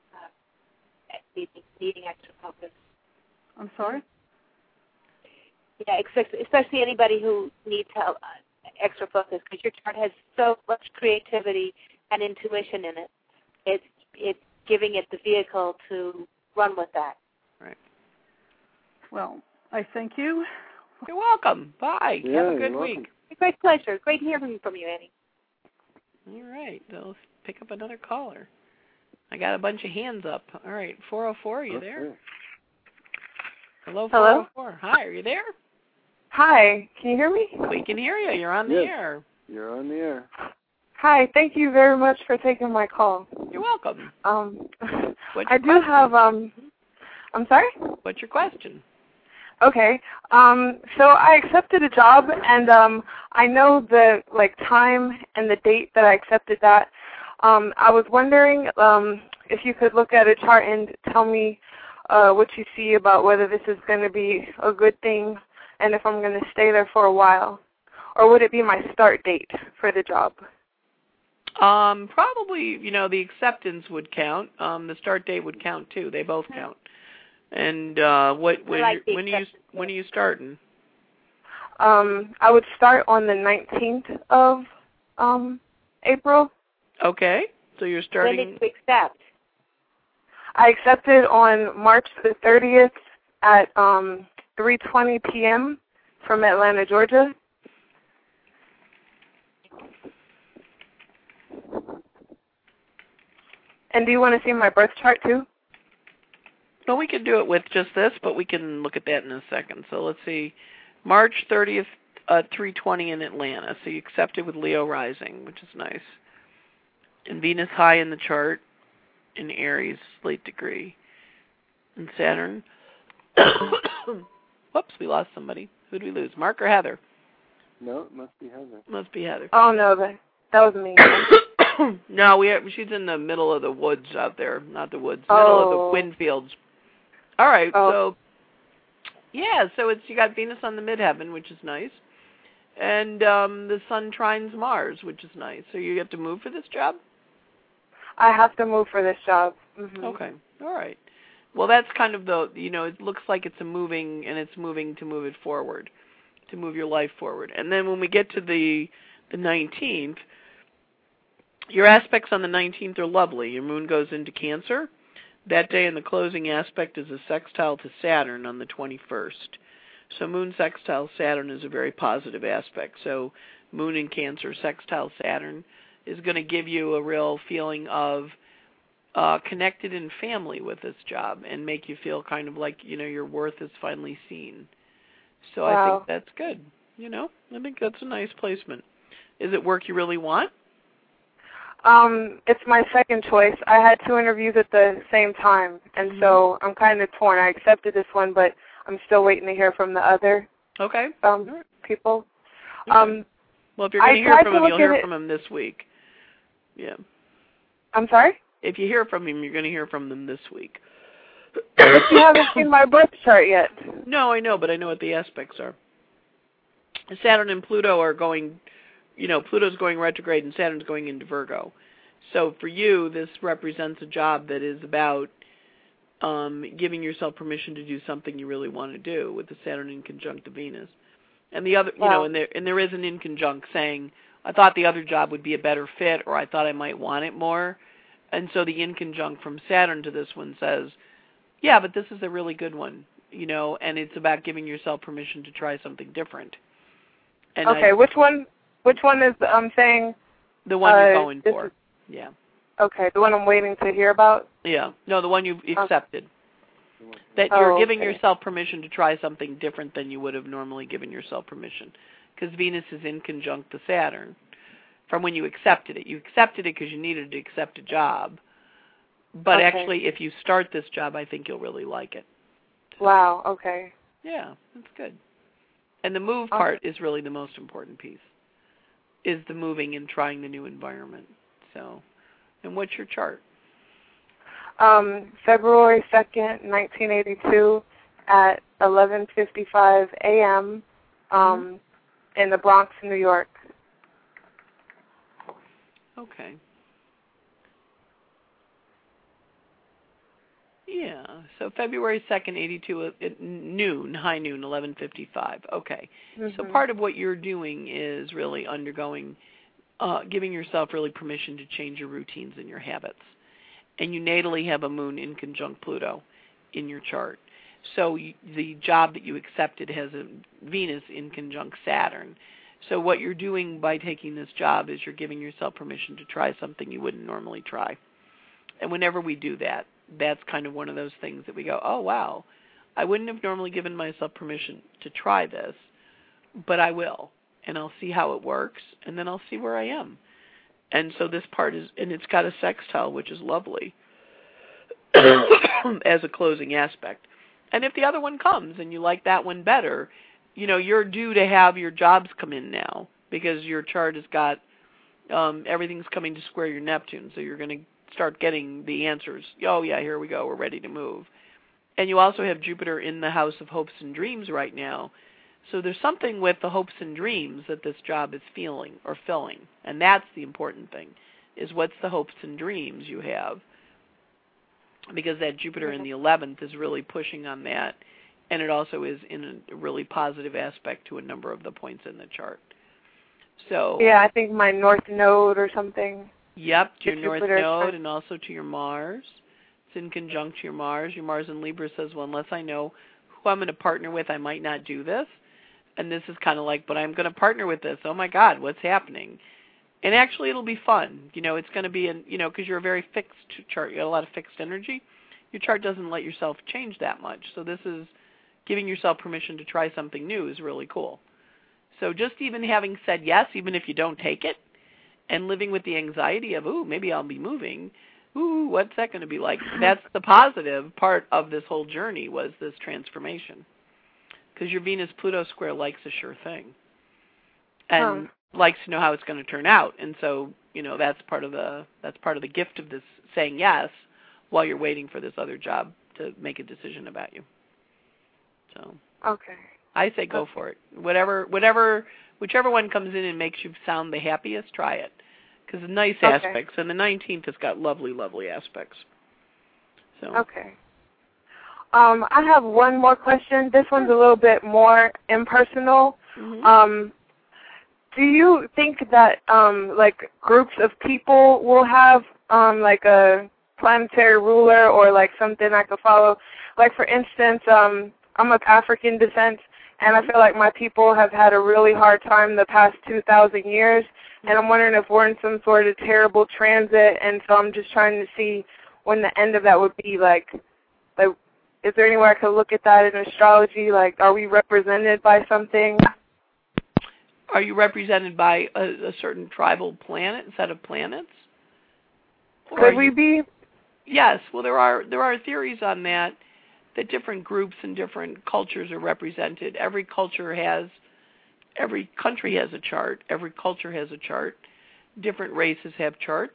uh, needing, needing extra focus. I'm sorry? Yeah, especially anybody who needs help, uh, extra focus, because your chart has so much creativity and intuition in it. It's it's giving it the vehicle to run with that. Right. Well, I thank you. You're welcome. Bye. Yeah, Have a good you're welcome. It's week. a great pleasure. Great hearing from you, Annie. All right. So let's pick up another caller. I got a bunch of hands up. All right. four oh four, are you Okay. there? Hello, Hello? four oh four. Hi, are you there? Hi, can you hear me? We can hear you. You're on the Yes. air. You're on the air. Hi, thank you very much for taking my call. You're welcome. Um, What's I your do question? have, um, I'm sorry? What's your question? Okay, um, so I accepted a job, and um, I know the, like, time and the date that I accepted that. Um, I was wondering um, if you could look at a chart and tell me uh, what you see about whether this is going to be a good thing and if I'm going to stay there for a while. Or would it be my start date for the job? Um, probably, you know, the acceptance would count. Um, the start date would count too. They both count. And uh, what when, like the when are you when are you starting? Um, I would start on the nineteenth of um, April. Okay, so you're When starting. did you accept? I accepted on March the thirtieth at um, three twenty p.m. from Atlanta, Georgia. And do you want to see my birth chart too? Well, we can do it with just this, but we can look at that in a second. So let's see, March thirtieth, uh, three twenty in Atlanta. So you accepted with Leo rising, which is nice. And Venus high in the chart in Aries, late degree. And Saturn. Whoops, we lost somebody. Who did we lose? Mark or Heather? No, it must be Heather. Must be Heather. Oh, no, that, that was me. No, we have, she's in the middle of the woods out there. Not the woods, middle Oh. of the wind fields. All right, Oh. so yeah, so it's you got Venus on the midheaven, which is nice, and um, the Sun trines Mars, which is nice. So you have to move for this job. I have to move for this job. Mm-hmm. Okay, all right. Well, that's kind of the you know it looks like it's a moving and it's moving to move it forward, to move your life forward. And then when we get to the the nineteenth, your aspects on the nineteenth are lovely. Your moon goes into Cancer. That day in the closing aspect is a sextile to Saturn on the twenty-first. So moon sextile Saturn is a very positive aspect. So moon in Cancer sextile Saturn is going to give you a real feeling of uh, connected in family with this job and make you feel kind of like, you know, your worth is finally seen. So Wow. I think that's good. You know, I think that's a nice placement. Is it work you really want? Um, it's my second choice. I had two interviews at the same time, and Mm-hmm. so I'm kind of torn. I accepted this one, but I'm still waiting to hear from the other Okay. um, All right. people. Okay. Um, Well, if you're going I to hear tried from to him, look you'll at hear it- from him this week. Yeah. I'm sorry? If you hear from him, you're going to hear from them this week. You haven't seen my birth chart yet. No, I know, but I know what the aspects are. Saturn and Pluto are going, you know, Pluto's going retrograde and Saturn's going into Virgo. So for you, this represents a job that is about um, giving yourself permission to do something you really want to do with the Saturn in conjunct to Venus. And the other, you Wow. know, and there and there is an in conjunct saying, I thought the other job would be a better fit, or I thought I might want it more. And so the in conjunct from Saturn to this one says, yeah, but this is a really good one, you know, and it's about giving yourself permission to try something different. And Okay, I, which one? Which one is um saying? the one you're uh, going this for. is- Yeah. Okay, the one I'm waiting to hear about. Yeah. No, the one you've accepted. That Oh, you're giving okay. yourself permission to try something different than you would have normally given yourself permission. Because Venus is in conjunct to Saturn from when you accepted it. You accepted it because you needed to accept a job. But Okay. actually, if you start this job, I think you'll really like it. So, Wow. Okay. yeah, that's good. And the move Awesome. part is really the most important piece, is the moving and trying the new environment. So, and what's your chart? Um, February second, nineteen eighty-two, at eleven fifty-five a.m. Um, Mm-hmm. in the Bronx, New York. Okay. Yeah, so February second, eighty-two at noon, high noon, eleven fifty-five. Okay. Mm-hmm. So part of what you're doing is really undergoing, uh, giving yourself really permission to change your routines and your habits. And you natally have a moon in conjunct Pluto in your chart. So you, the job that you accepted has a Venus in conjunct Saturn. So what you're doing by taking this job is you're giving yourself permission to try something you wouldn't normally try. And whenever we do that, that's kind of one of those things that we go, oh, wow, I wouldn't have normally given myself permission to try this, but I will, and I'll see how it works, and then I'll see where I am. And so this part is, and it's got a sextile, which is lovely, as a closing aspect. And if the other one comes and you like that one better, you know, you're due to have your jobs come in now because your chart has got um, everything's coming to square your Neptune, so you're going to start getting the answers. Oh, yeah, here we go. We're ready to move. And you also have Jupiter in the house of hopes and dreams right now. So there's something with the hopes and dreams that this job is feeling or filling. And that's the important thing, is what's the hopes and dreams you have. Because that Jupiter in the eleventh is really pushing on that. And it also is in a really positive aspect to a number of the points in the chart. So yeah, I think my North Node or something. Yep, to your North Jupiter. Node and also to your Mars. It's in conjunct to your Mars. Your Mars in Libra says, well, unless I know who I'm going to partner with, I might not do this. And this is kind of like, but I'm going to partner with this. Oh, my God, what's happening? And actually, it'll be fun. You know, it's going to be, an, you know, because you're a very fixed chart. You got a lot of fixed energy. Your chart doesn't let yourself change that much. So this is giving yourself permission to try something new is really cool. So just even having said yes, even if you don't take it, and living with the anxiety of, ooh, maybe I'll be moving. Ooh, what's that going to be like? That's the positive part of this whole journey was this transformation. Because your Venus-Pluto square likes a sure thing. And oh. likes to know how it's going to turn out. And so, you know, that's part of the that's part of the gift of this saying yes while you're waiting for this other job to make a decision about you. So okay. I say go okay. for it. Whatever whatever whichever one comes in and makes you sound the happiest, try it. Because the nice okay. aspects, and the nineteenth has got lovely, lovely aspects. So. Okay. Um, I have one more question. This one's a little bit more impersonal. Mm-hmm. Um, do you think that um, like groups of people will have um, like a planetary ruler or like something I could follow? Like for instance, um, I'm of African descent. And I feel like my people have had a really hard time the past two thousand years. And I'm wondering if we're in some sort of terrible transit. And so I'm just trying to see when the end of that would be. Like, like, is there anywhere I could look at that in astrology? Like, are we represented by something? Are you represented by a, a certain tribal planet, set of planets? Or Could we you, be? Yes. Well, there are there are theories on that. That different groups and different cultures are represented. Every culture has, every country has a chart. Every culture has a chart. Different races have charts.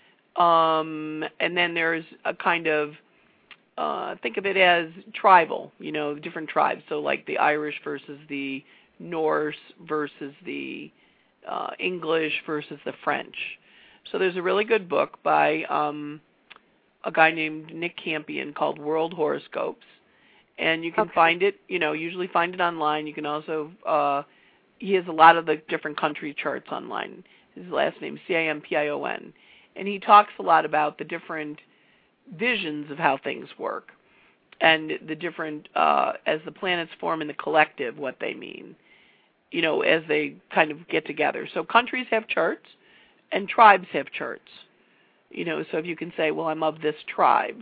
Um, and then there's a kind of, uh, think of it as tribal, you know, different tribes. So like the Irish versus the Norse versus the uh, English versus the French. So there's a really good book by um, a guy named Nick Campion called World Horoscopes. And you can okay. find it, you know, usually find it online. You can also, uh, he has a lot of the different country charts online. His last name is C A M P I O N. And he talks a lot about the different visions of how things work and the different, uh, as the planets form in the collective, what they mean, you know, as they kind of get together. So countries have charts and tribes have charts. You know, so if you can say, well, I'm of this tribe.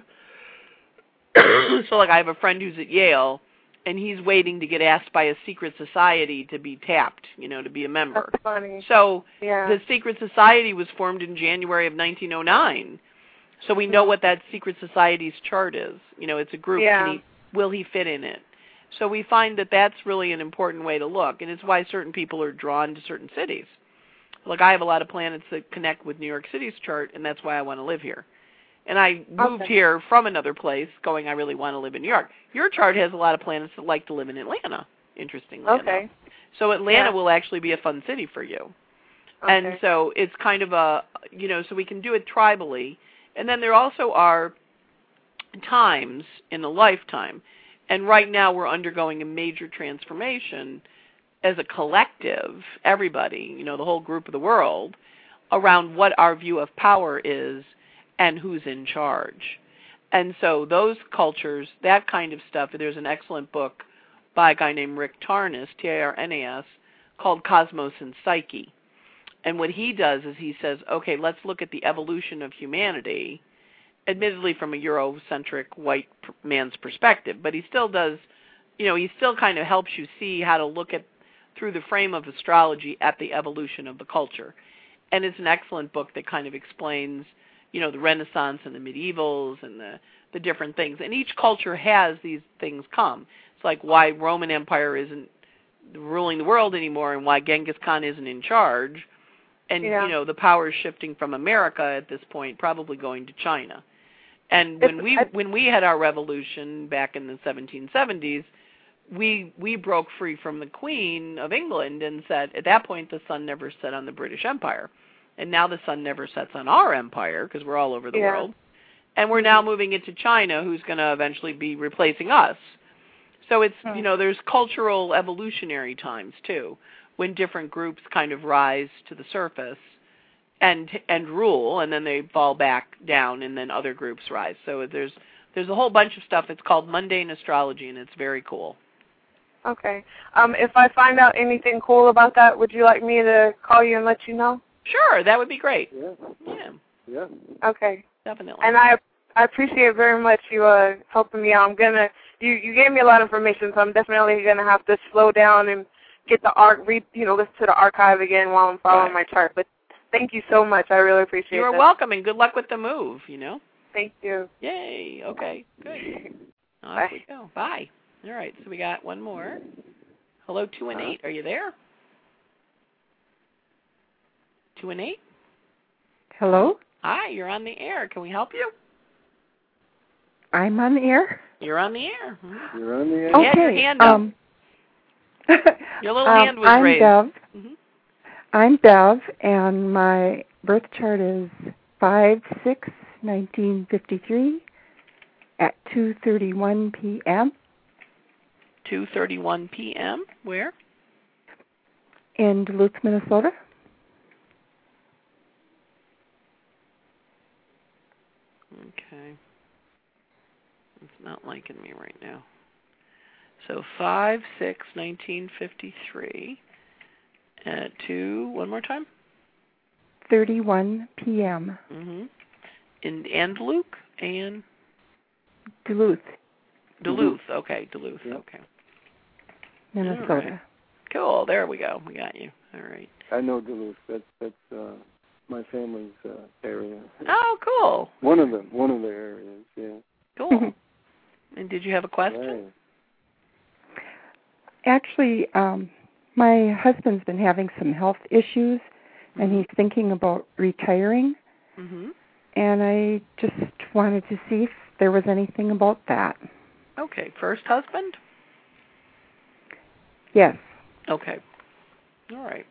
So, like, I have a friend who's at Yale, and he's waiting to get asked by a secret society to be tapped, you know, to be a member. That's funny. So yeah. the secret society was formed in January of nineteen oh nine. So we know what that secret society's chart is. You know, it's a group. Yeah. Can he, will he fit in it? So we find that that's really an important way to look, and it's why certain people are drawn to certain cities. Like, I have a lot of planets that connect with New York City's chart, and that's why I want to live here. And I moved okay. here from another place going, I really want to live in New York. Your chart has a lot of planets that like to live in Atlanta, interestingly okay. enough. So Atlanta yeah. will actually be a fun city for you. Okay. And so it's kind of a, you know, so we can do it tribally. And then there also are times in a lifetime. And right now we're undergoing a major transformation as a collective, everybody, you know, the whole group of the world, around what our view of power is and who's in charge. And so those cultures, that kind of stuff, there's an excellent book by a guy named Rick Tarnas, T A R N A S, called Cosmos and Psyche. And what he does is he says, okay, let's look at the evolution of humanity, admittedly from a Eurocentric white man's perspective, but he still does, you know, he still kind of helps you see how to look at, through the frame of astrology, at the evolution of the culture. And it's an excellent book that kind of explains, you know, the Renaissance and the medievals and the, the different things. And each culture has these things come. It's like why Roman Empire isn't ruling the world anymore and why Genghis Khan isn't in charge. And, yeah. you know, the power is shifting from America at this point, probably going to China. And when we when we had our revolution back in the seventeen seventies, we we broke free from the Queen of England and said, at that point, the sun never set on the British Empire. And now the sun never sets on our empire because we're all over the yeah. world. And we're now moving into China, who's going to eventually be replacing us. So it's, you know, there's cultural evolutionary times, too, when different groups kind of rise to the surface and and rule, and then they fall back down, and then other groups rise. So there's there's a whole bunch of stuff. It's called Mundane Astrology, and it's very cool. Okay. Um, if I find out anything cool about that, would you like me to call you and let you know? Sure, that would be great. Yeah. Yeah. Yeah. Okay. Definitely. And I I appreciate very much you uh helping me out. I'm gonna you you gave me a lot of information, so I'm definitely gonna have to slow down and get the arc read you know listen to the archive again while I'm following right. my chart. But thank you so much. I really appreciate it. You're that. welcome, and good luck with the move. You know. Thank you. Yay. Okay. Good. Off Bye. we go. Bye. All right. So we got one more. Hello, two and eight. Are you there? Two and eight. Hello? Hi, you're on the air. Can we help you? I'm on the air? You're on the air. Mm-hmm. You're on the air. Okay. You had your hand up. Um, your little um, hand was I'm raised. Bev. Mm-hmm. I'm Bev, and my birth chart is five six nineteen fifty-three at two thirty-one p.m. two thirty-one p.m. Where? In Duluth, Minnesota. Okay. It's not liking me right now. So five six nineteen fifty-three at two, one more time? thirty-one p.m. Mm-hmm. In and Luke? And? Duluth. Duluth. Okay, Duluth. Yeah. Okay. Minnesota. Right. Cool. There we go. We got you. All right. I know Duluth. That's that's uh, my family's uh, area. Oh, cool. One of them. One of their areas. Yeah. Cool. And did you have a question? Right. Actually, um, my husband's been having some health issues, mm-hmm. and he's thinking about retiring. Mm-hmm. And I just wanted to see if there was anything about that. Okay. First husband? Yes. Okay. All right.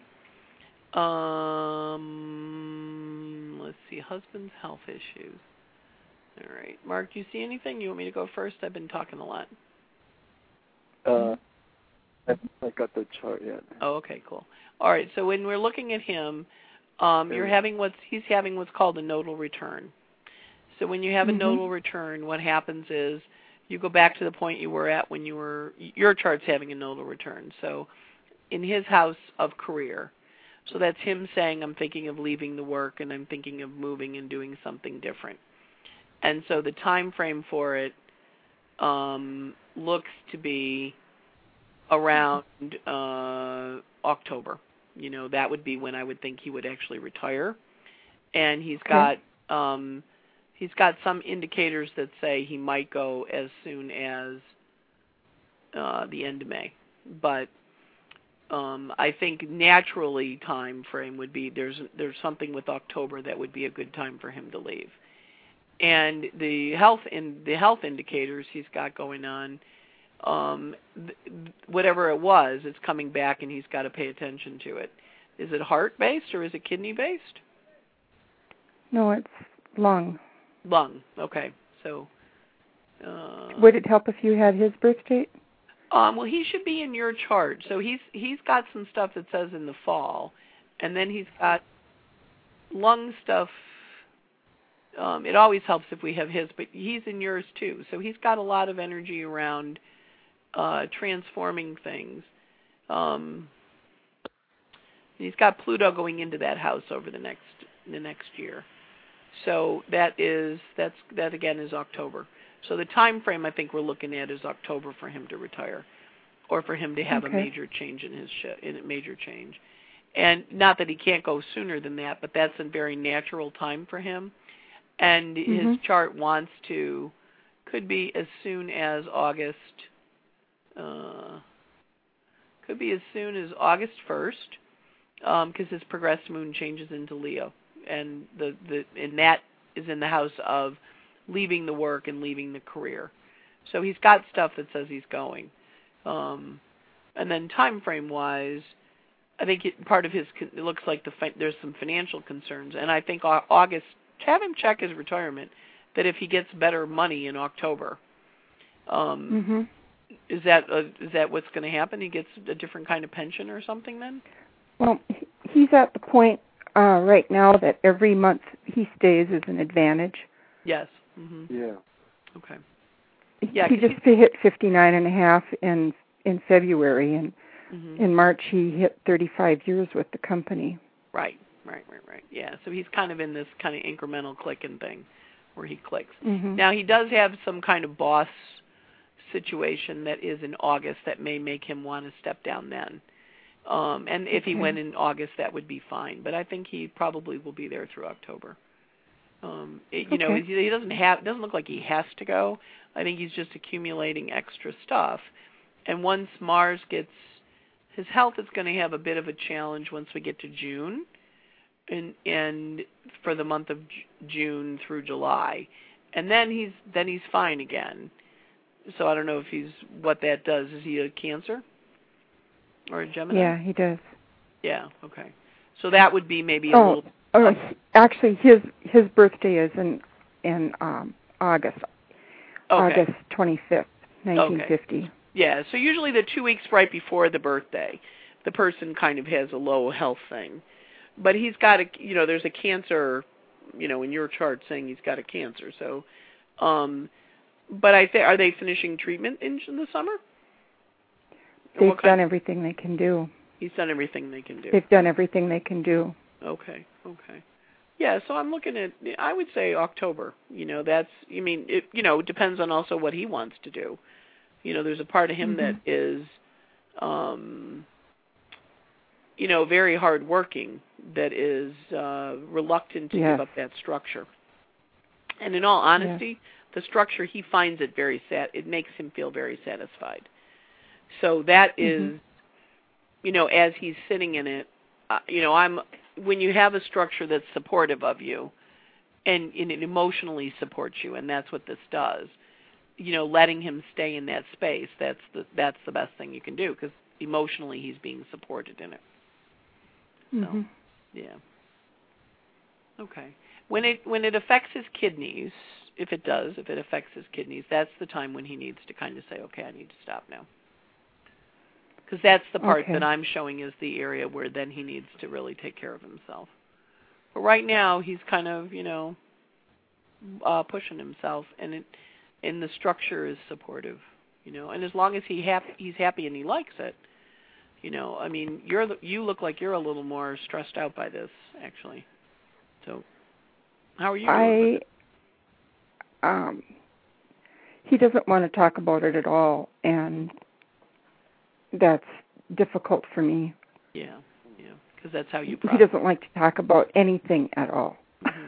Um, let's see. Husband's health issues. All right. Mark, do you see anything? You want me to go first? I've been talking a lot. Uh, I, I got the chart yet. Oh, okay, cool. All right. So when we're looking at him, um, you're having what's he's having what's called a nodal return. So when you have a mm-hmm. nodal return, what happens is you go back to the point you were at when you were your chart's having a nodal return. So in his house of career. So that's him saying, I'm thinking of leaving the work and I'm thinking of moving and doing something different. And so the time frame for it um, looks to be around uh, October. You know, that would be when I would think he would actually retire. And he's got um, he's got some indicators that say he might go as soon as uh, the end of May. But Um, I think naturally time frame would be there's there's something with October that would be a good time for him to leave, and the health in the health indicators he's got going on, um, th- whatever it was, it's coming back and he's got to pay attention to it. Is it heart based or is it kidney based? No, it's lung. Lung. Okay, so Uh, Would it help if you had his birth date? Um, well, he should be in your chart. So he's he's got some stuff that says in the fall, and then he's got lung stuff. Um, it always helps if we have his, but he's in yours too. So he's got a lot of energy around uh, transforming things. Um, he's got Pluto going into that house over the next the next year. So that is that's that again is October. So the time frame I think we're looking at is October for him to retire, or for him to have okay. a major change in his sh- in a major change. And not that he can't go sooner than that, but that's a very natural time for him. And mm-hmm. his chart wants to, could be as soon as August, uh, could be as soon as August first, because um, his progressed moon changes into Leo, and the, the and that is in the house of leaving the work and leaving the career. So he's got stuff that says he's going. Um, and then time frame wise, I think it, part of his, it looks like the there's some financial concerns, and I think August, have him check his retirement, that if he gets better money in October, um, mm-hmm. is that uh, is that what's going to happen? He gets a different kind of pension or something then? Well, he's at the point uh, right now that every month he stays is an advantage. Yes. Mm-hmm. Yeah. Okay. Yeah, he just hit fifty-nine and a half in in February, and mm-hmm. in March he hit thirty-five years with the company. Right, right, right, right. Yeah, so he's kind of in this kind of incremental clicking thing where he clicks. Mm-hmm. Now, he does have some kind of boss situation that is in August that may make him want to step down then. Um, and if okay. he went in August, that would be fine. But I think he probably will be there through October. Um, it, you okay. know, he doesn't have. It doesn't look like he has to go. I think he's just accumulating extra stuff. And once Mars gets, his health is going to have a bit of a challenge once we get to June, and and for the month of J- June through July, and then he's then he's fine again. So I don't know if he's what that does. Is he a Cancer or a Gemini? Yeah, he does. Yeah. Okay. So that would be maybe a oh, little. Oh, actually, his his birthday is in in um, August. Okay. August twenty-fifth, nineteen fifty. Okay. Yeah, so usually the two weeks right before the birthday, the person kind of has a low health thing. But he's got a, you know, there's a Cancer, you know, in your chart saying he's got a Cancer. So, um, but I think, are they finishing treatment in the summer? They've done everything they can do. He's done everything they can do. They've done everything they can do. Okay, okay. Yeah, so I'm looking at, I would say October. You know, that's, I mean, it, you know, it depends on also what he wants to do. You know, there's a part of him mm-hmm. that is, um, you know, very hardworking, that is uh, reluctant to yes. give up that structure. And in all honesty, yes. the structure, he finds it very sad. It makes him feel very satisfied. So that is, mm-hmm. you know, as he's sitting in it, uh, you know, I'm, when you have a structure that's supportive of you, and, and it emotionally supports you, and that's what this does, you know, letting him stay in that space, that's the that's the best thing you can do, because emotionally he's being supported in it. Mm-hmm. So, yeah. Okay. When it when it affects his kidneys, if it does, if it affects his kidneys, that's the time when he needs to kind of say, okay, I need to stop now. Because that's the part okay. that I'm showing is the area where then he needs to really take care of himself. But right now he's kind of, you know, uh, pushing himself, and it and the structure is supportive, you know. And as long as he happy, he's happy and he likes it, you know. I mean, you're you look like you're a little more stressed out by this, actually. So, how are you doing? I um, he doesn't want to talk about it at all, and that's difficult for me. Yeah, yeah, because that's how you. Process. He doesn't like to talk about anything at all. Mm-hmm.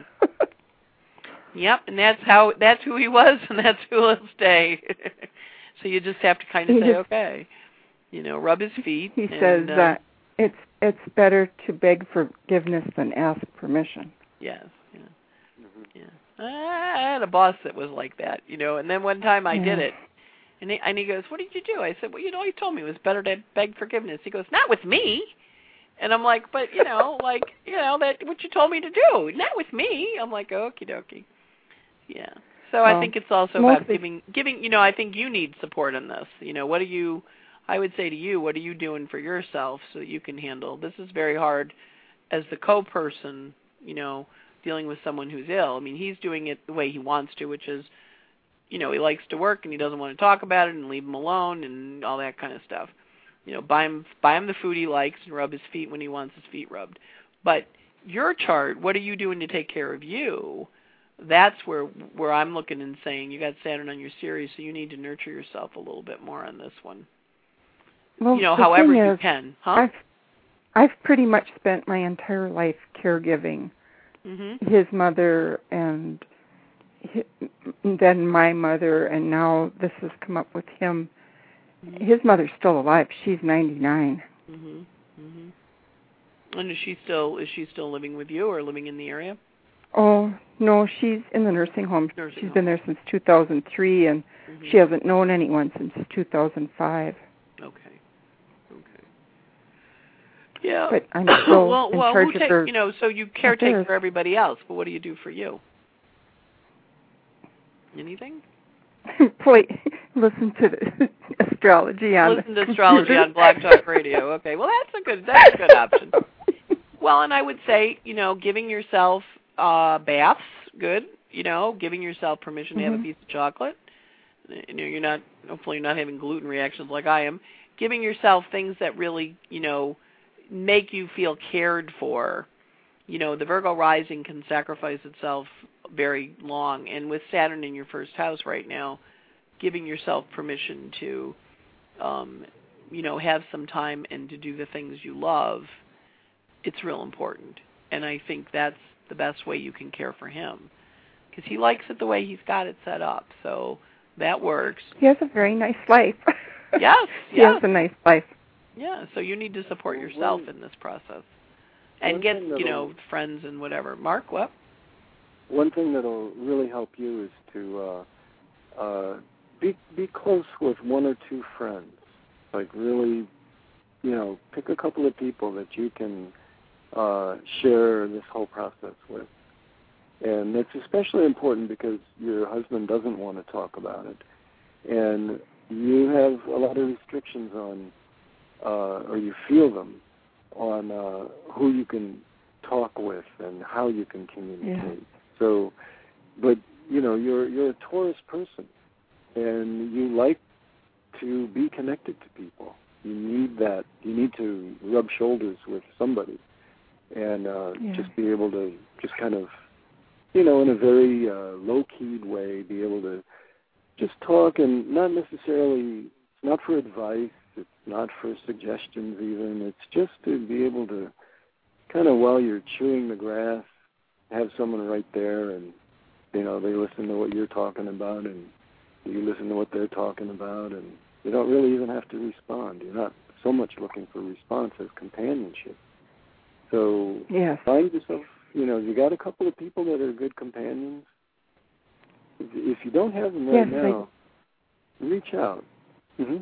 Yep, and that's how that's who he was, and that's who he'll stay. So you just have to kind of he say, just, okay, you know, rub his feet. He and, says uh, that it's it's better to beg forgiveness than ask permission. Yes, yeah, mm-hmm. yeah. I had a boss that was like that, you know. And then one time I yeah. did it, and he, and he goes, "What did you do?" I said, "Well, you know, he told me it was better to beg forgiveness." He goes, "Not with me." And I'm like, "But you know, like you know that what you told me to do, not with me." I'm like, "Okie dokie." Yeah. so I think it's also mostly. about giving, giving, you know, I think you need support in this. You know, what are you, I would say to you, what are you doing for yourself so that you can handle, this is very hard as the co-person, you know, dealing with someone who's ill. I mean, he's doing it the way he wants to, which is, you know, he likes to work and he doesn't want to talk about it and leave him alone and all that kind of stuff. You know, buy him, buy him the food he likes and rub his feet when he wants his feet rubbed. But your chart, what are you doing to take care of you? That's where where I'm looking and saying you got Saturn on your series, so you need to nurture yourself a little bit more on this one. Well, you know, the however thing you is, can. Huh? I've, I've pretty much spent my entire life caregiving mm-hmm. his mother and his, then my mother, and now this has come up with him. Mm-hmm. His mother's still alive. She's ninety-nine. Mm-hmm. Mm-hmm. And is she still is she still living with you or living in the area? Oh, no, she's in the nursing home. Nursing she's home. been there since two thousand three, and mm-hmm. she hasn't known anyone since two thousand five. Okay. Okay. Yeah. But I'm still well, in well, charge who of take, her you know, so you caretake affairs. for everybody else, but what do you do for you? Anything? Boy, listen to the astrology on Listen the to astrology computer. on Blog Talk Radio. Okay, well, that's a good that's a good option. Well, and I would say, you know, giving yourself uh, baths, good. You know, giving yourself permission to mm-hmm. have a piece of chocolate. You know, you're not, hopefully you're not having gluten reactions like I am. Giving yourself things that really, you know, make you feel cared for. You know, the Virgo rising can sacrifice itself very long. And with Saturn in your first house right now, giving yourself permission to, um, you know, have some time and to do the things you love, it's real important. And I think that's the best way you can care for him. Because he likes it the way he's got it set up. So that works. He has a very nice life. Yes, he yes. has a nice life. Yeah, so you need to support yourself in this process. And get, you know, friends and whatever. Mark, what? One thing that'll really help you is to uh, uh, be be close with one or two friends. Like really, you know, pick a couple of people that you can uh, share this whole process with. And that's especially important because your husband doesn't want to talk about it. And you have a lot of restrictions on, uh, or you feel them, on uh, who you can talk with and how you can communicate. Yeah. So, but, you know, you're you're a Taurus person, and you like to be connected to people. You need that. You need to rub shoulders with somebody and uh, yeah. just be able to just kind of, you know, in a very uh, low-keyed way, be able to just talk and not necessarily, it's not for advice, it's not for suggestions even, it's just to be able to kind of, while you're chewing the grass, have someone right there and, you know, they listen to what you're talking about and you listen to what they're talking about and you don't really even have to respond. You're not so much looking for response as companionship. So yes. find yourself, you know, you got a couple of people that are good companions. If you don't have them right yes, now, I, reach out. Mm-hmm.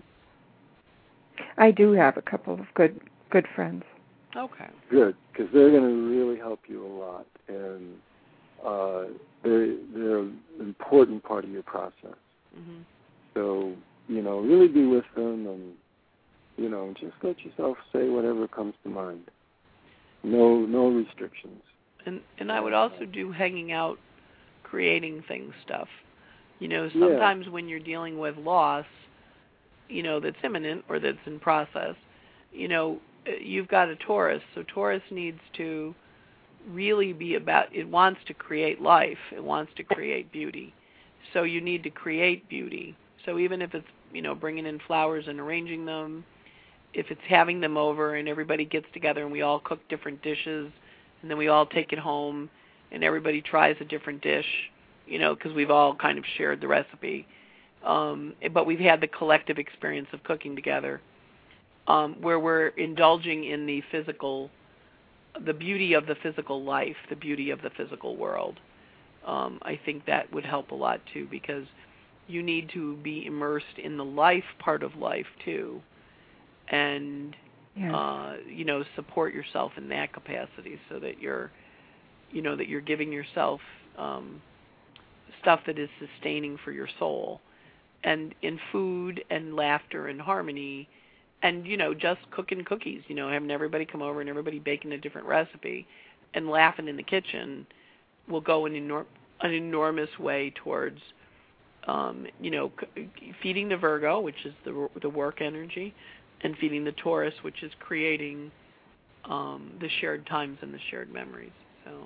I do have a couple of good good friends. Okay. Good, because they're going to really help you a lot, and uh, they're they're an important part of your process. Mm-hmm. So you know, really be with them, and you know, just let yourself say whatever comes to mind. No no restrictions. And and I would also do hanging out, creating things stuff. You know, sometimes yeah. when you're dealing with loss, you know, that's imminent or that's in process, you know, you've got a Taurus. So Taurus needs to really be about, it wants to create life. It wants to create beauty. So you need to create beauty. So even if it's, you know, bringing in flowers and arranging them, if it's having them over and everybody gets together and we all cook different dishes and then we all take it home and everybody tries a different dish, you know, because we've all kind of shared the recipe. Um, but we've had the collective experience of cooking together, um, where we're indulging in the physical, the beauty of the physical life, the beauty of the physical world. Um, I think that would help a lot, too, because you need to be immersed in the life part of life, too, and, yeah. uh, you know, support yourself in that capacity so that you're, you know, that you're giving yourself um, stuff that is sustaining for your soul. And in food and laughter and harmony, and, you know, just cooking cookies, you know, having everybody come over and everybody baking a different recipe and laughing in the kitchen will go an, enor- an enormous way towards, um, you know, c- feeding the Virgo, which is the the work energy, and feeding the Taurus, which is creating um, the shared times and the shared memories. So,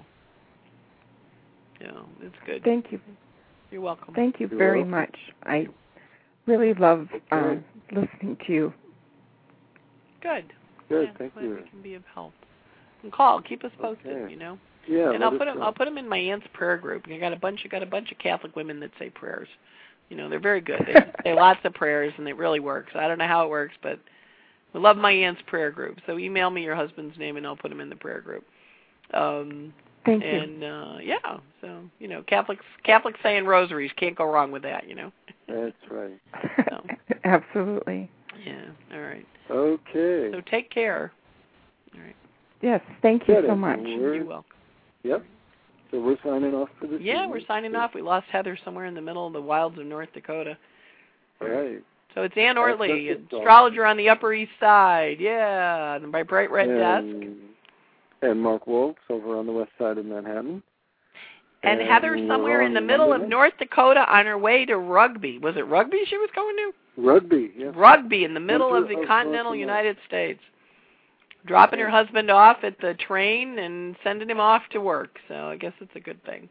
you know, it's good. Thank you. You're welcome. Thank you You're very welcome. much. I really love Okay. um, listening to you. Good. Good, Yeah, thank glad you. we can be of help. And call, keep us posted. Okay. You know. Yeah, And I'll let put us them. know. I'll put them in my aunt's prayer group. I got a bunch. I got a bunch of Catholic women that say prayers. You know, they're very good. They say lots of prayers, and it really works. I don't know how it works, but we love my aunt's prayer group. So email me your husband's name, and I'll put him in the prayer group. Um, Thank you. and uh, yeah, so you know, Catholics Catholics saying rosaries, can't go wrong with that. You know. That's right. So. Absolutely. Yeah. All right. Okay. So take care. All right. Yes, thank you Good. so much. We're- You're welcome. Yep. So we're signing off for this Yeah, evening. we're signing off. We lost Heather somewhere in the middle of the wilds of North Dakota. All right. So it's Ann Ortley, That's it. astrologer on the Upper East Side. Yeah, and my bright red and, desk. And Mark Woltz over on the west side of Manhattan. And, and Heather somewhere in the middle of Monday. North Dakota on her way to Rugby. Was it Rugby she was going to? Rugby, yes. Rugby in the middle Center of the of continental North United States. Dropping her husband off at the train and sending him off to work. So I guess it's a good thing.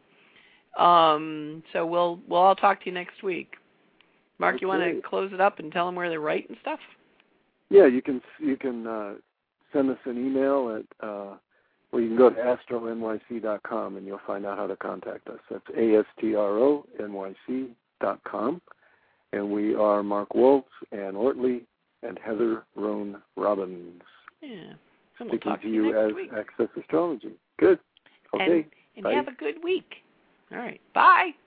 Um, so we'll we'll all talk to you next week. Mark, Okay. you want to close it up and tell them where they write and stuff? Yeah, you can you can uh, send us an email at uh, or you can go to astro N Y C dot com and you'll find out how to contact us. That's A S T R O N Y C dot com. And we are Mark Woltz, Ann Ortley, and Heather Roan Robbins. Yeah. And we'll Speaking talk to to you you next as week. Access Astrology. Good. Okay. And, and Bye. have a good week. All right. Bye.